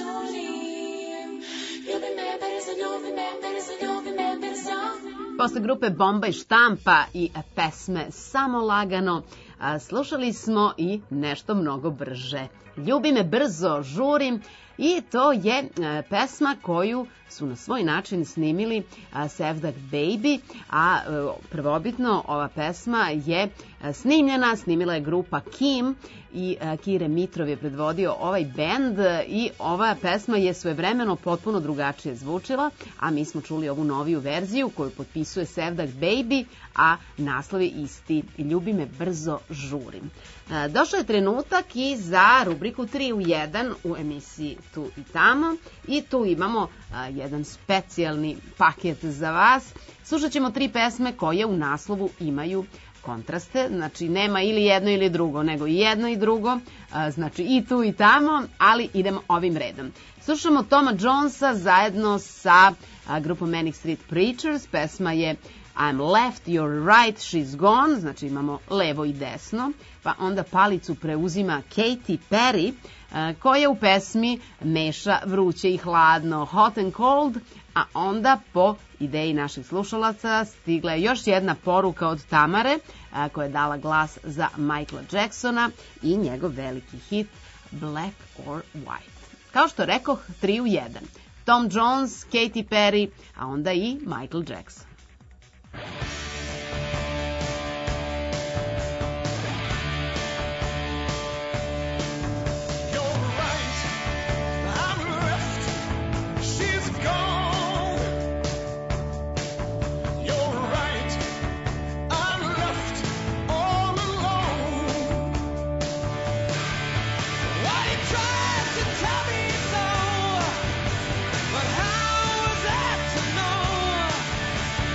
žurim. Ljubi me brzo, ljubi me brzo, ljubi me brzo. Posle grupe Bomba i štampa i pesme Samo lagano, a, slušali smo i nešto mnogo brže. Ljubi me brzo, žurim, i to je e, pesma koju su na svoj način snimili a, Sevdak Baby, a e, prvobitno ova pesma je e, snimljena, snimila je grupa Kim i e, Kire Mitrov je predvodio ovaj bend i ova pesma je svojevremeno potpuno drugačije zvučila, a mi smo čuli ovu noviju verziju koju potpisuje Sevdak Baby, a naslov je isti, Ljubi me brzo, žurim. E, došao je trenutak i za rubriku tri u jedan u emisiji Tu i tamo i tu imamo a, jedan specijalni paket za vas. Slušat ćemo tri pesme koje u naslovu imaju kontraste, znači nema ili jedno ili drugo, nego i jedno i drugo, a, znači i tu i tamo, ali idemo ovim redom. Slušamo Toma Jonesa zajedno sa a, grupom Manic Street Preachers, pesma je I'm left, you're right, she's gone, znači imamo levo i desno, pa onda palicu preuzima Katy Perry, koja u pesmi meša vruće i hladno, hot and cold, a onda po ideji naših slušalaca stigla je još jedna poruka od Tamare, koja je dala glas za Michaela Jacksona i njegov veliki hit Black or White. Kao što rekoh, tri u jedan. Tom Jones, Katy Perry, a onda i Michael Jackson. But how was that to know?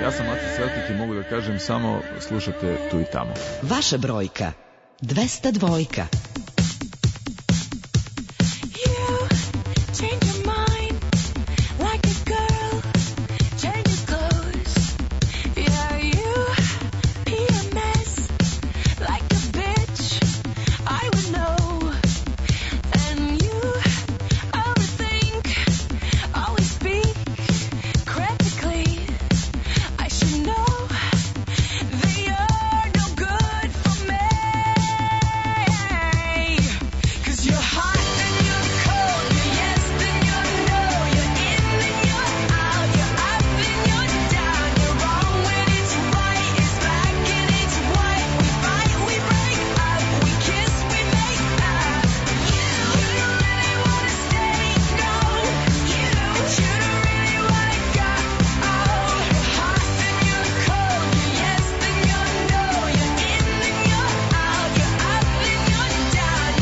Ja sam Aca Celtic i mogu da kažem samo slušate tu i tamo. Vaša brojka dvesta dvojka. Change your mind like a girl changes clothes. Yeah, you P M S like a bitch. I would know. And you overthink, always speak critically. I should know that you're no good for me. 'Cause you're hot and you're cold, you're yes and you're no, you're in and you're out, you're up and you're down, you're wrong when it's right, it's black and it's white. We fight, we break up, we kiss, we make up. You, you don't really wanna stay, no. You, you don't really wanna go. Oh, you're hot and you're cold, you're yes and you're no, you're in and you're out, you're up and you're down.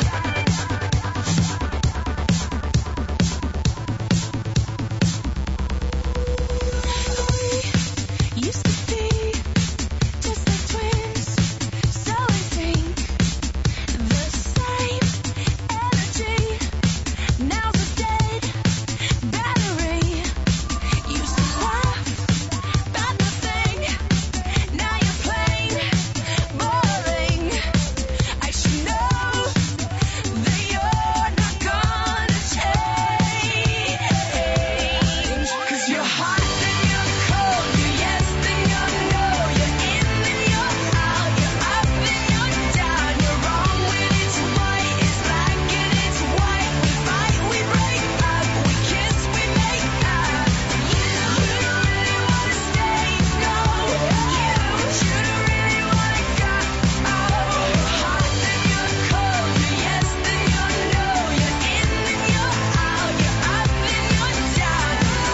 We used to be just like twins, so in sync. The same energy, now's a dead battery. Used to laugh about nothing, now you're plain boring. I should know that you're not gonna change. 'Cause you're hot and you're cold, you're yes and you're no, you're in and you're out, you're up and you're down, you're wrong when it's right, it's black and it's white. We fight, we break up, we kiss, we make up. You, you don't really wanna stay, no. You, you don't really wanna go. Oh, you're hot and you're cold, you're yes and you're no, you're in and you're out, you're up and you're down.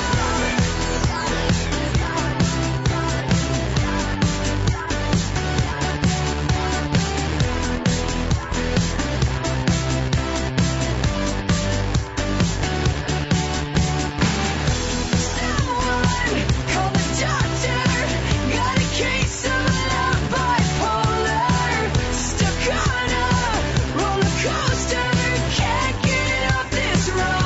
Call the doctor, got a case of love bipolar. Stuck on a roller coaster, can't get off this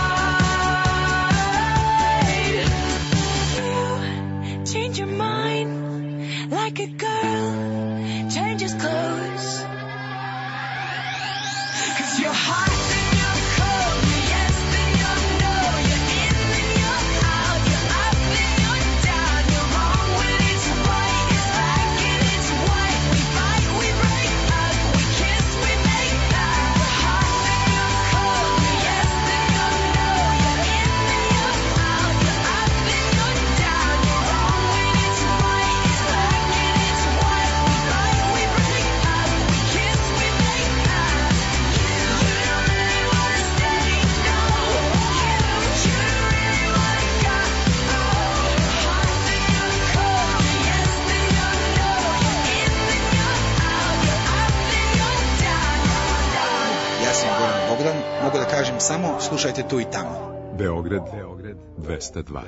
ride. You change your mind like a girl changes clothes. 'Cause you're hot and you're cold, you're yes and you're no, you're in and you're out, you're up and you're down, you're wrong when it's right, it's black and it's white. We fight, we break up, we kiss, we make up. You're hot and you're cold, you're yes and you're no, you're in and you're out, you're up and you're down, you're wrong when it's right, it's black and it's white. We fight, we break up, we kiss, we make up. You, you don't really wanna stay, no. You, you don't really wanna go. Oh, you're hot and you're cold, you're yes and you're no, you're in and you're out, you're up and you're down, you're down. Ja sam Goran Bogdan, mogu da kažem samo slušajte tu i tamo. Beograd, Beograd dvesta dva.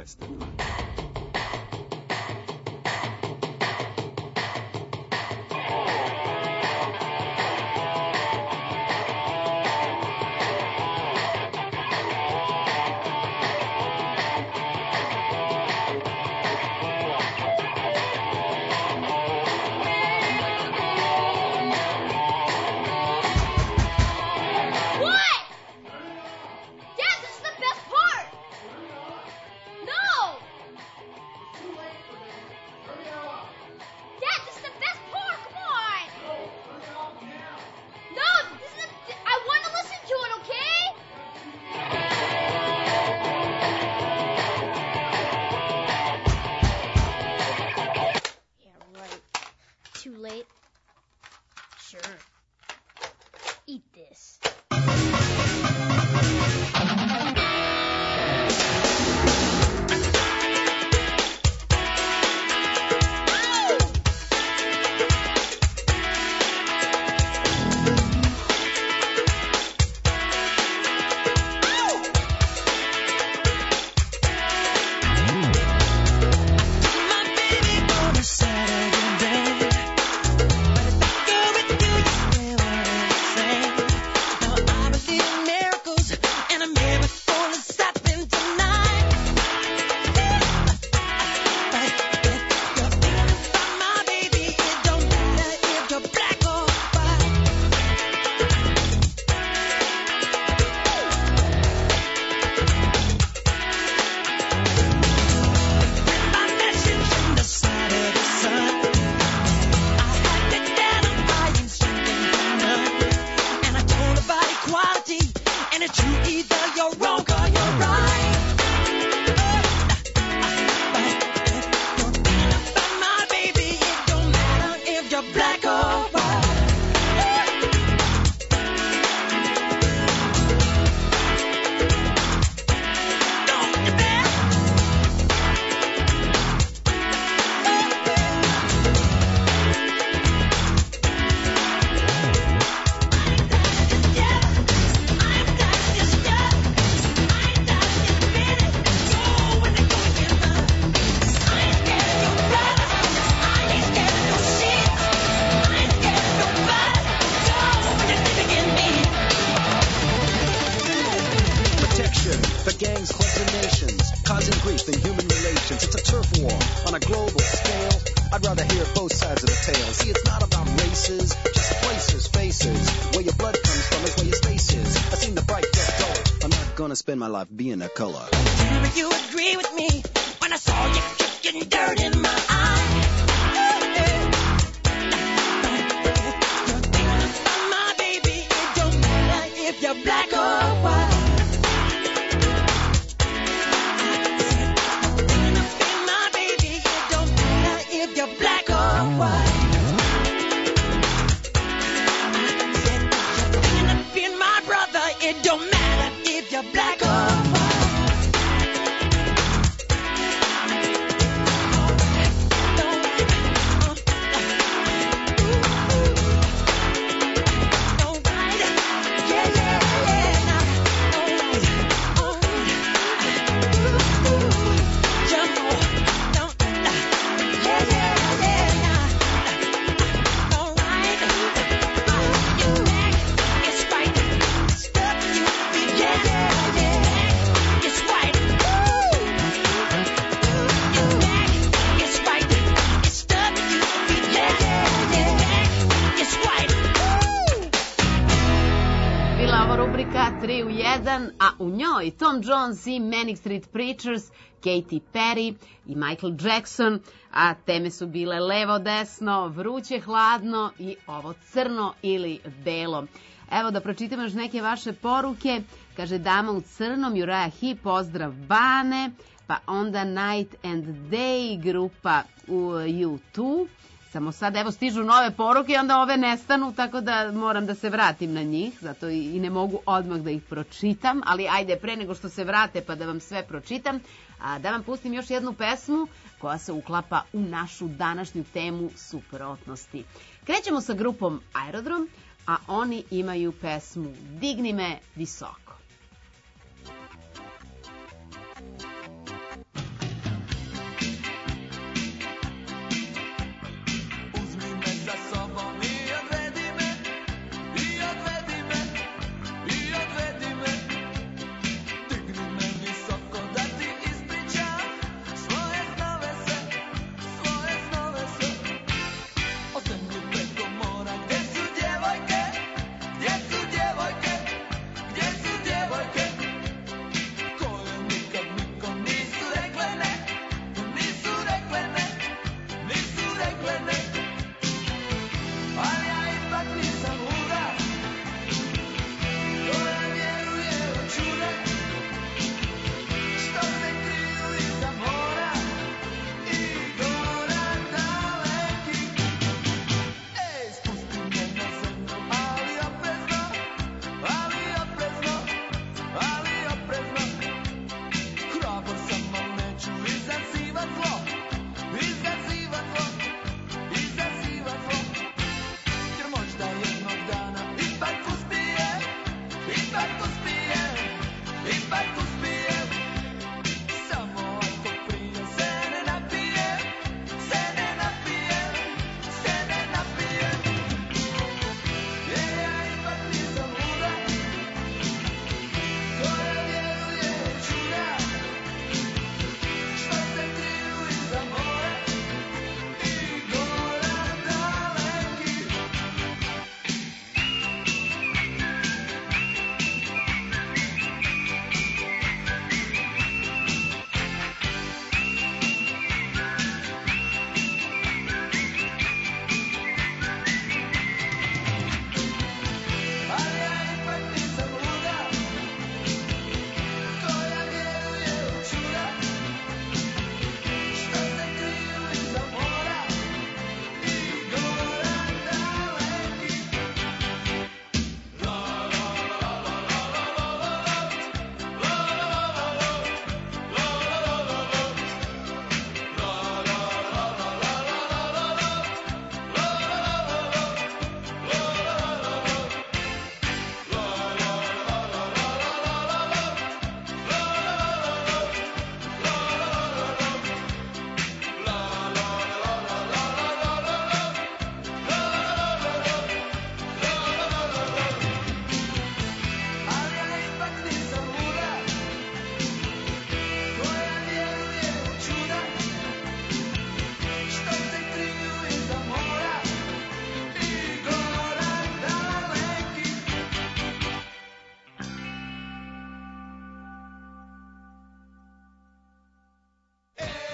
What? Dad, this is the best part! No! Dad, this is the best part! Come on! No, this is the, I want to listen to it, okay? Yeah, right. Too late? Sure. Eat this. My baby details. See, it's not about races, just places, faces. Where your blood comes from is where your space is. I seen the bright get dull. I'm not gonna spend my life being a color. Tell me you agree with me when I saw you kicking dirt in my eye. My baby, it don't matter if you're black or white. My baby, it don't matter if you're black or white. Being my brother, it don't matter if you're black or white. tri u jedan, a u njoj Tom Jones i Manic Street Preachers, Katy Perry i Michael Jackson, a teme su bile levo, desno, vruće, hladno i ovo crno ili belo. Evo da pročitam još neke vaše poruke. Kaže Dama u crnom, Uriah Heep, pozdrav Bane, pa onda Night and Day, grupa u U dva. Samo sad evo stižu nove poruke i onda ove nestanu, tako da moram da se vratim na njih, zato i ne mogu odmah da ih pročitam, ali ajde pre nego što se vrate pa da vam sve pročitam, a da vam pustim još jednu pesmu koja se uklapa u našu današnju temu suprotnosti. Krećemo sa grupom Aerodrom, a oni imaju pesmu Digni me visoko. Gdje su djevojke? Gdje su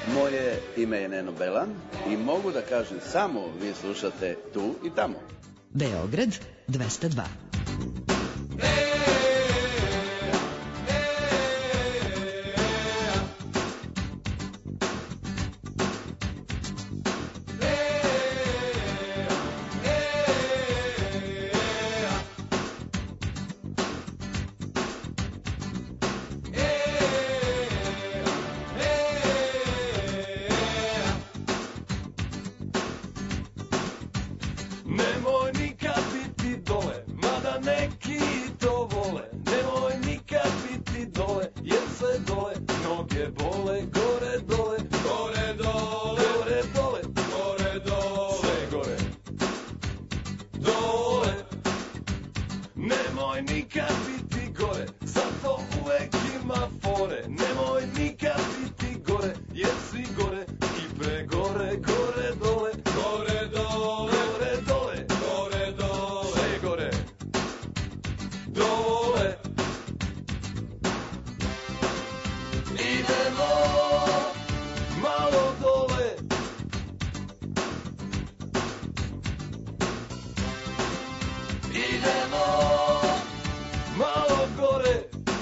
Moje ime je Neno Belan i mogu da kažem samo vi slušate tu i tamo. Beograd dvesta dva. Nemoj nikad biti dole, mada neki to vole. Nemoj nikad biti dole, jer sve dole noge bole. Gore dole, gore dole, gore dole, gore dole, sve gore dole. Nemoj nikad biti gore, zato uvek ima fore. Nemoj nikad biti gore, jer svi gore i pre gore. Gore dole, gore dole, gore dole, gore dole, sve gore dole. Idemo malo dole, idemo malo gore.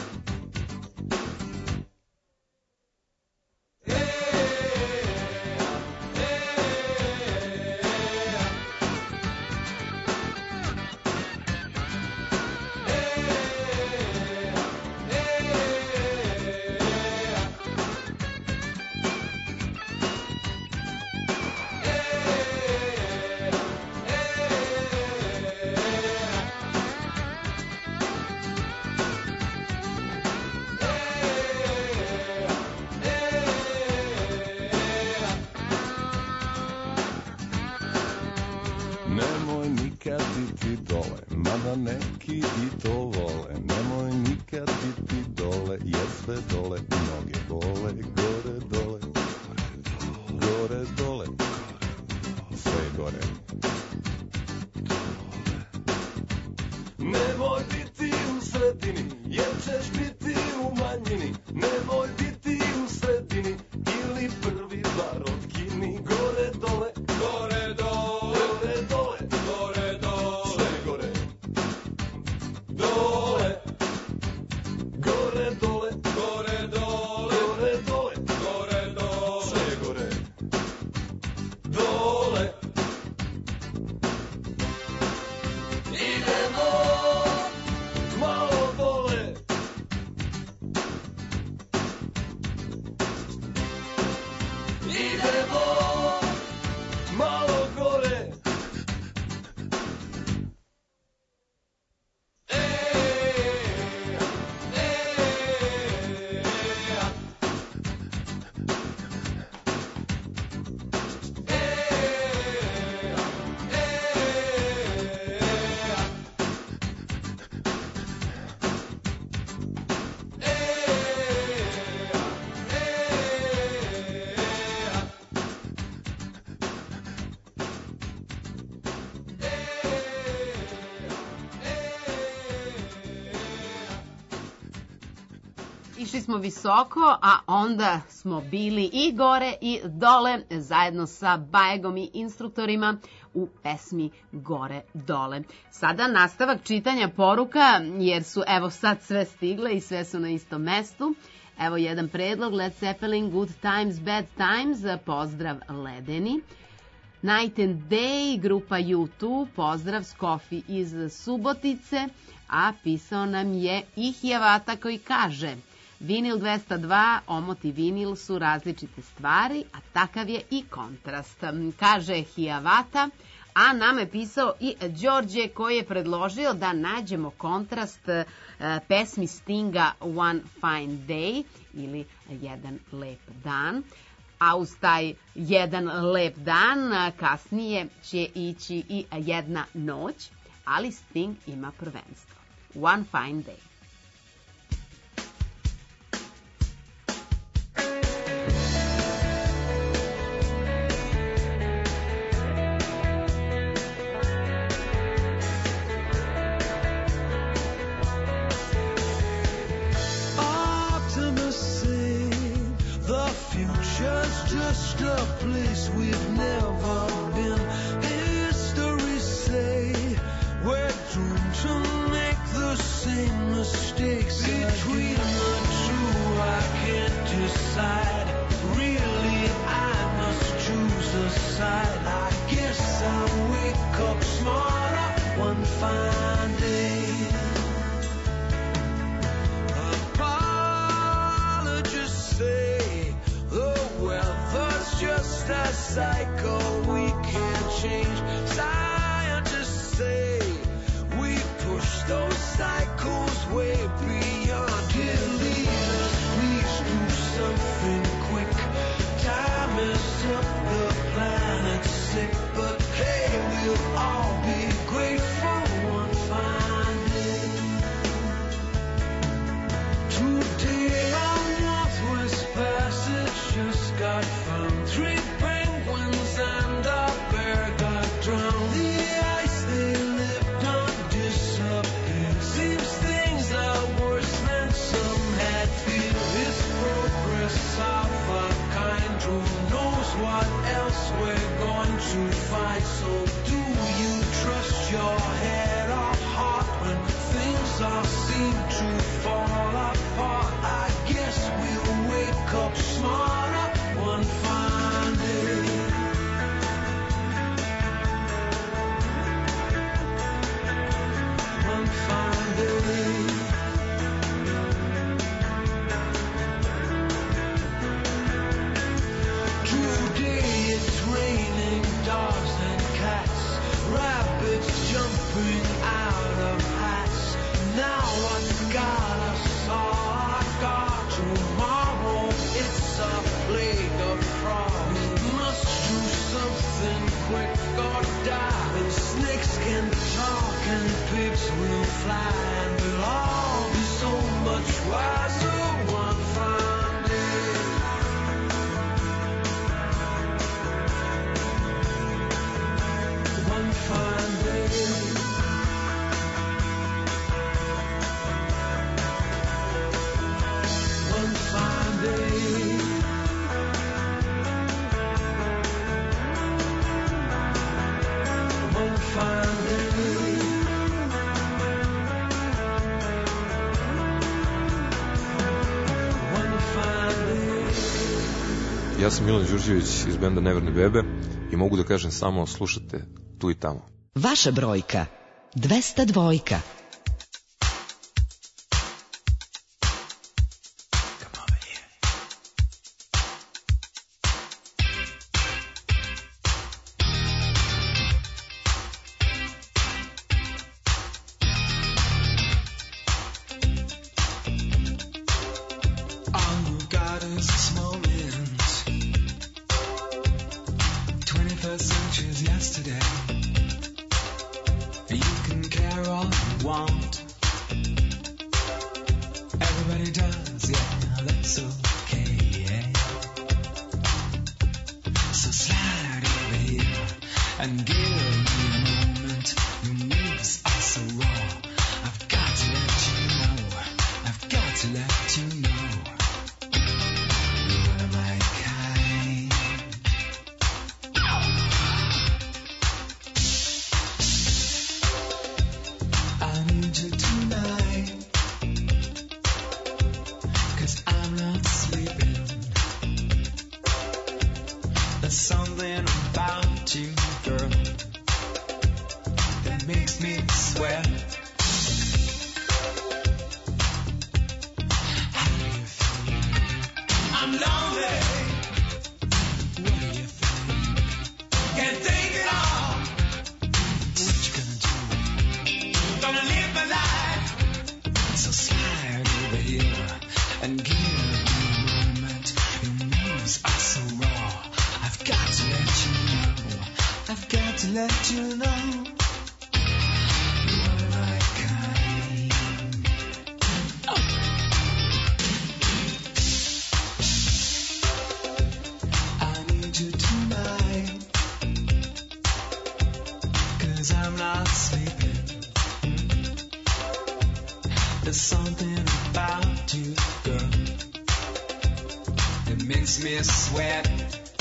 Nemoj nikad biti dole, mada neki i to vole. Nemoj nikad biti dole, jer sve dole noge bole. Gore dole, gore dole, sve gore. Nemoj biti u sredini, jer ćeš biti u manjini. Nemoj biti u sredini, ili prvi bar otkini. Gore dole, gore dole, gore dole, gore dole, sve gore dole. Gore dole, gore dole, gore dole, gore dole, sve gore dole. Idemo malo dole, idemo malo gore. Išli smo visoko, a onda smo bili i gore i dole zajedno sa Bajegom i instruktorima u pesmi Gore dole. Sada nastavak čitanja poruka, jer su evo sad sve stigle i sve su na istom mestu. Evo jedan predlog, Led Zeppelin, Good Times, Bad Times, pozdrav Ledeni. Night and Day, grupa U dva, pozdrav Skofi iz Subotice, a pisao nam je i Hijavata koji kaže: Vinil dvesta dva, omot i vinil su različite stvari, a takav je i kontrast. Kaže Hijavata, a nam je pisao i Đorđe koji je predložio da nađemo kontrast e, pesmi Stinga One Fine Day ili Jedan lep dan. A uz taj jedan lep dan kasnije će ići i jedna noć, ali Sting ima prvenstvo. One Fine Day. Optimus sing, the future's just a place we've never been. History say we're doomed to make the same mistakes. Between the two I can't decide. Really I must choose a side. I guess I'll wake up smarter one fine day. Apologists say the weather's just a cycle we can't change. Scientists say we push those cycles way beyond. Dear leaders, please do something quick. Time is up, the planet's sick, but hey, we'll all be grateful one fine day. Today on Northwest Passage just got found. Three penguins and a bear got drowned. The ice they lived on disappeared. Seems things are worse than some had feared. It's progress of a kind. Who knows what else we're going to find? So do you trust your head or heart when things all seem to fall apart? I guess we'll wake up smarter one fine day. One fine day. Today it's raining dogs and cats, rabbits jumping out of hats. Now what's got us all our guard? Tomorrow it's a plague of frogs. Must do something quick or die. And snakes can talk and pigs will fly, and we'll all be so much wiser one fine day. One fine day. One fine day. One fine day. One fine day. Ja sam Milan Đurđević iz benda Neverne bebe i mogu da kažem samo slušate tu i tamo. Vaša brojka dvesta dvojka. All you got is this moment. twenty-first century's yesterday. You can care all you want. Everybody does, yeah, that's okay, yeah. So slide over here and give me a moment. Your moves are so raw. I've got to let you know. I've got to let you know. You're my kind. I need you tonight, 'cause I'm not sleeping. There's something about you, girl, that makes me sweat. How do you feel? I'm lonely. What do you think? Can't take it all. What you gonna do? Gonna live my life. So slide over here and give me a moment. Your moves are so raw. I've got to let you know. I've got to let you know. You're my kind. Oh. I need you tonight, 'cause I'm not sleeping. There's something about you, girl, that makes me sweat.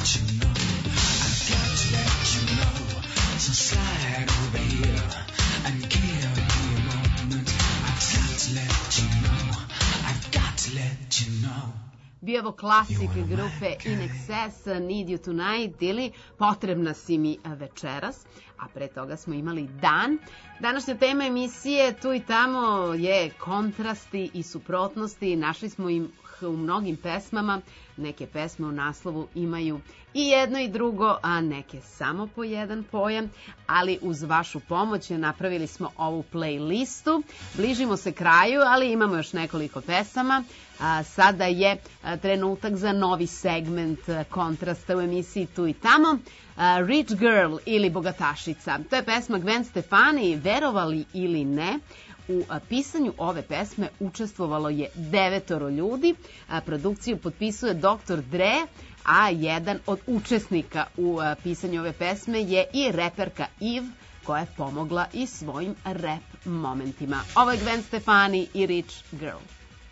you know. I've got to let you know. So slide over here and give me a moment. I've got to let you know. I've got to let you know. Bio ovo klasik grupe In Excess, Need You Tonight ili Potrebna si mi večeras, a pre toga smo imali Dan. Današnja tema emisije Tu i tamo je kontrasti i suprotnosti. Našli smo im u mnogim pesmama. Neke pesme u naslovu imaju i jedno i drugo, a neke samo po jedan pojam, ali uz vašu pomoć napravili smo ovu playlistu. Bližimo se kraju, ali imamo još nekoliko pesama. A, sada je a, trenutak za novi segment a, kontrasta u emisiji Tu i tamo. A, Rich Girl ili Bogatašica. To je pesma Gwen Stefani, verovali ili ne. U a, pisanju ove pesme učestvovalo je devetoro ljudi. A, produkciju potpisuje doktor Dre, a jedan od učesnika u a, pisanju ove pesme je i reperka Eve, koja je pomogla i svojim rap momentima. Ovo je Gwen Stefani i Rich Girl.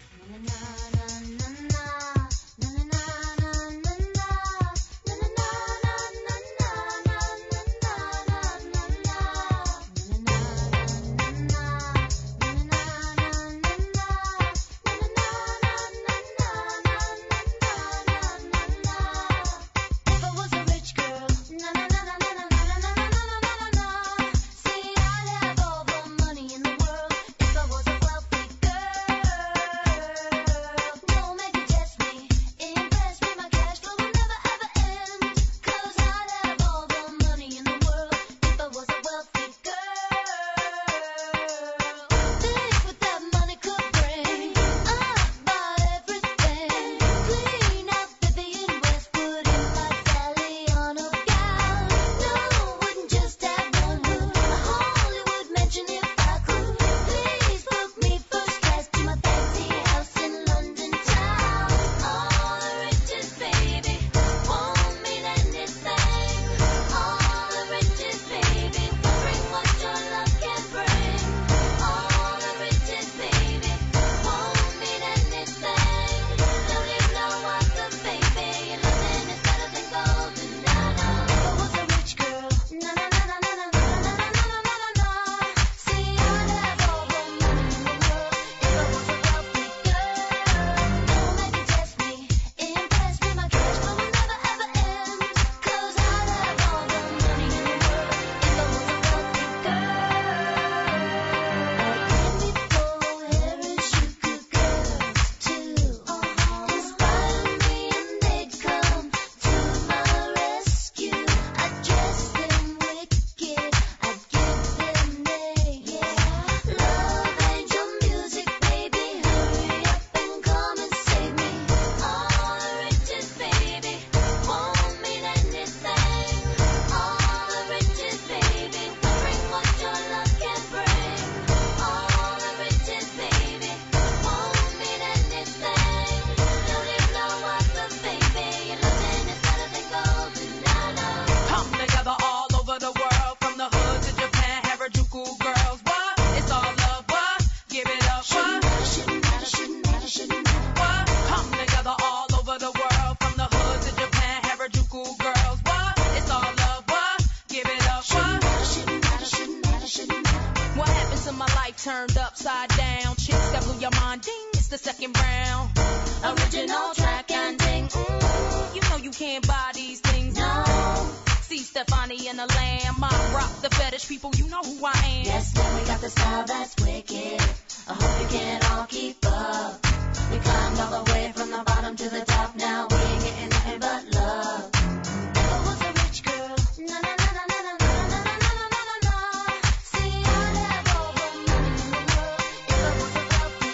Turned upside down, chicks that blew your mind, ding, it's the second round. Original track and ding, mm, you know you can't buy these things, no. See Stefani and the Lamb, I rock the fetish people, you know who I am. Yes, man, we got the style that's wicked. I hope you can all keep up. We climbed all the way from the bottom to the top, now we ain't getting nothing but love. If I was a rich girl, na na na na na na na na na na na na. See, I'd have all the money in the world. If I was a wealthy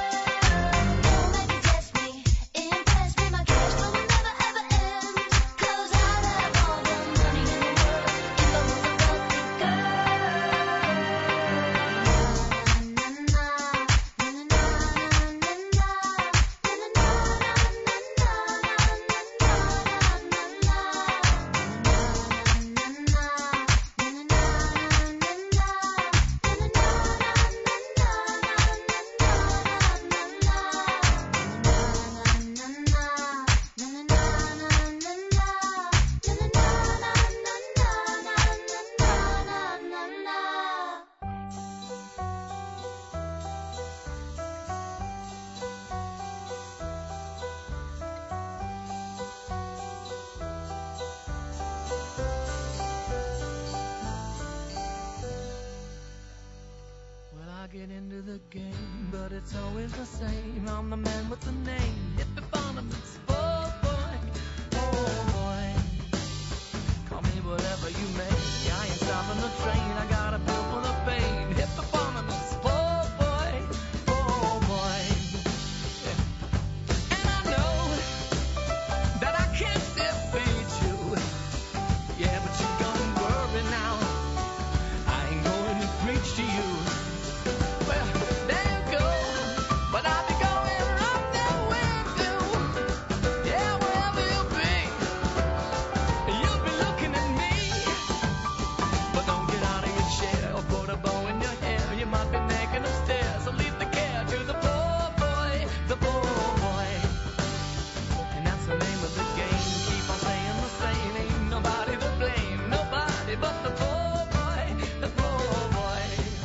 girl, don't maybe test me, impress me, my cash flow will never ever end. 'Cause I'd have all the money in the world. If I was a wealthy girl. Na na na na na na na na na na na na na na na. same. I'm the man with the name, Hippopotamus. Oh boy, oh boy. Call me whatever you may. I ain't stopping the train. I got a bill for the pain. Hippopotamus. Oh boy, oh boy. And I know that I can't defeat you. Yeah, but you don't worry now. I ain't going to preach to you. Well, there you go. But I'll be going right there with you. Yeah, wherever you'll be. You'll be looking at me. But don't get out of your chair or put a bow in your hair. You might be making them stare. So leave the care to the poor boy, the poor boy. And that's the name of the game. Keep on saying the same. Ain't nobody to blame. Nobody but the poor boy, the poor boy.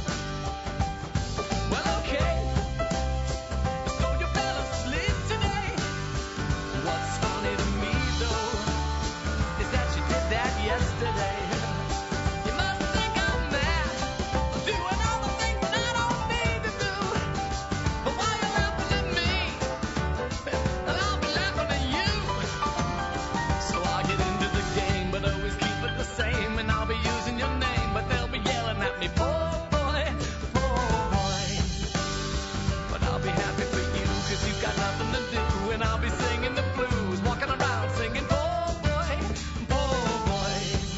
Well, okay. So you fell asleep today. What's funny to me, though, is that you did that yesterday. You must think I'm mad, doing all the things that I don't need to do. But why you laughing at me? And I'll be laughing at you. So I'll get into the game, but always keep it the same. And I'll be using your name, but they'll be yelling at me, poor boy, poor boy. But I'll be happy for you, cause you've got nothing to do. And I'll be singing the blues, walking around singing, poor boy, poor boy.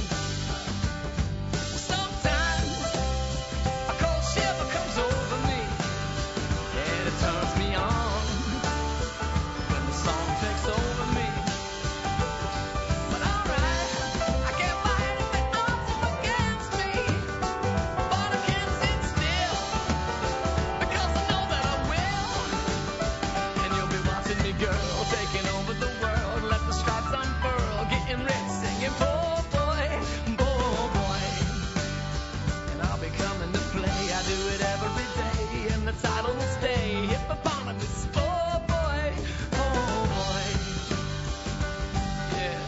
Sometimes a cold shiver comes over me, and it turns me on when the song takes over me. But alright, I can't fight if the odds are against me. But I can't sit still, because I know that I will. And you'll be watching me, girl, taking over the world. Let the stripes unfurl, getting rich, singing, poor boy, poor boy. And I'll be coming to play. I do it every day, and the title will stay Hippopotamus. Poor boy, poor boy. Yeah.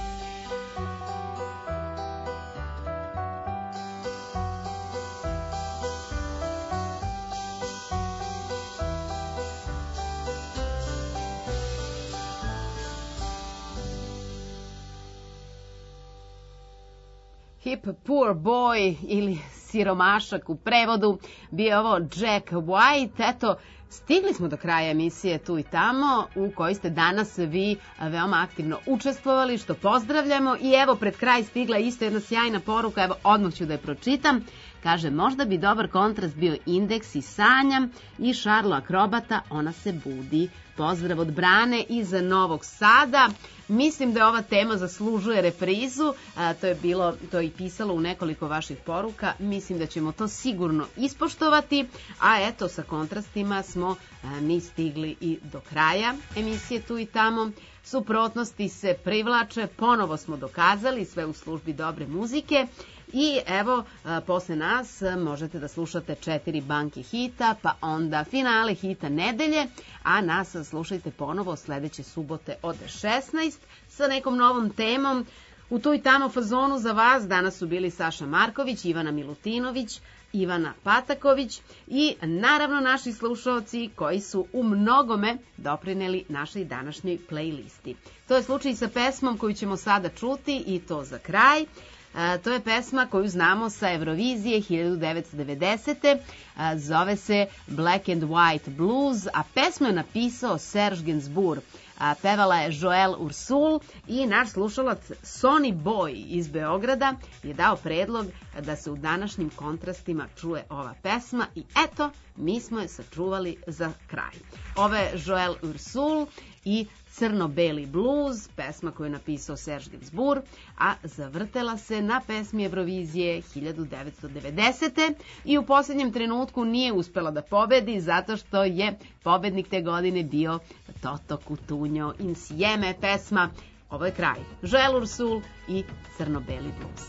Hip Poor Boy ili siromašak u prevodu bio je ovo Jack White. Eto, stigli smo do kraja emisije Tu i tamo, u kojoj ste danas vi veoma aktivno učestvovali, što pozdravljamo. I evo, pred kraj stigla isto jedna sjajna poruka, evo, odmah ću da je pročitam. Kaže, možda bi dobar kontrast bio Indeks i Sanjam i Šarlo Akrobata, Ona se budi. Pozdrav od Brane iz Novog Sada. Mislim da ova tema zaslužuje reprizu, a, to je bilo, to je i pisalo u nekoliko vaših poruka. Mislim da ćemo to sigurno ispoštovati, a eto, sa kontrastima smo a, mi stigli i do kraja emisije Tu i tamo. Suprotnosti se privlače, ponovo smo dokazali, sve u službi dobre muzike. I evo, a, posle nas a, možete da slušate četiri banke hita, pa onda finale hita nedelje, a nas slušajte ponovo sledeće subote od šesnaest sa nekom novom temom. U Tu i tamo fazonu za vas danas su bili Saša Marković, Ivana Milutinović, Ivana Pataković i naravno naši slušaoci koji su u mnogome doprineli našoj današnjoj playlisti. To je slučaj sa pesmom koju ćemo sada čuti i to za kraj. A, to je pesma koju znamo sa Eurovizije hiljadu devetsto devedesete. A, zove se Black and White Blues, a pesmu je napisao Serge Gainsbourg. A, pevala je Joel Ursul i naš slušalac Sonny Boy iz Beograda je dao predlog da se u današnjim kontrastima čuje ova pesma i eto, mi smo je sačuvali za kraj. Ove je Joel Ursul i Crno-beli blues, pesma koju je napisao Serge Gainsbourg, a zavrtela se na pesmi Eurovizije hiljadu devetsto devedesete. i u posljednjem trenutku nije uspela da pobedi zato što je pobednik te godine bio Toto Cutugno Insieme pesma. Ovo je kraj. Joel Ursul i Crno-beli blues.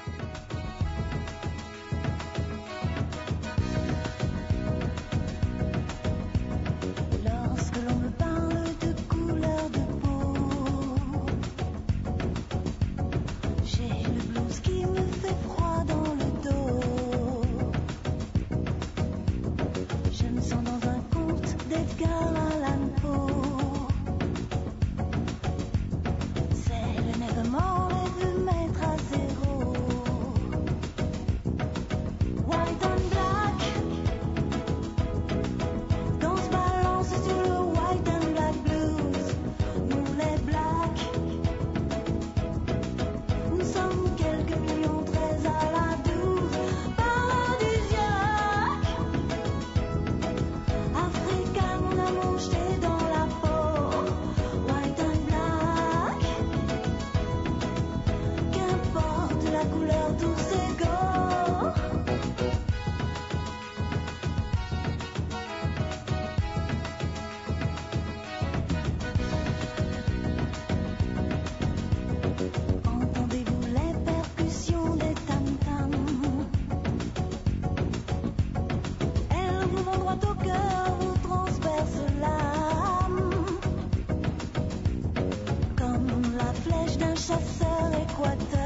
Lorsque l'on me parle de couleur de peau, j'ai le blues qui me fait froid dans le dos. Je me sens dans un conte des what the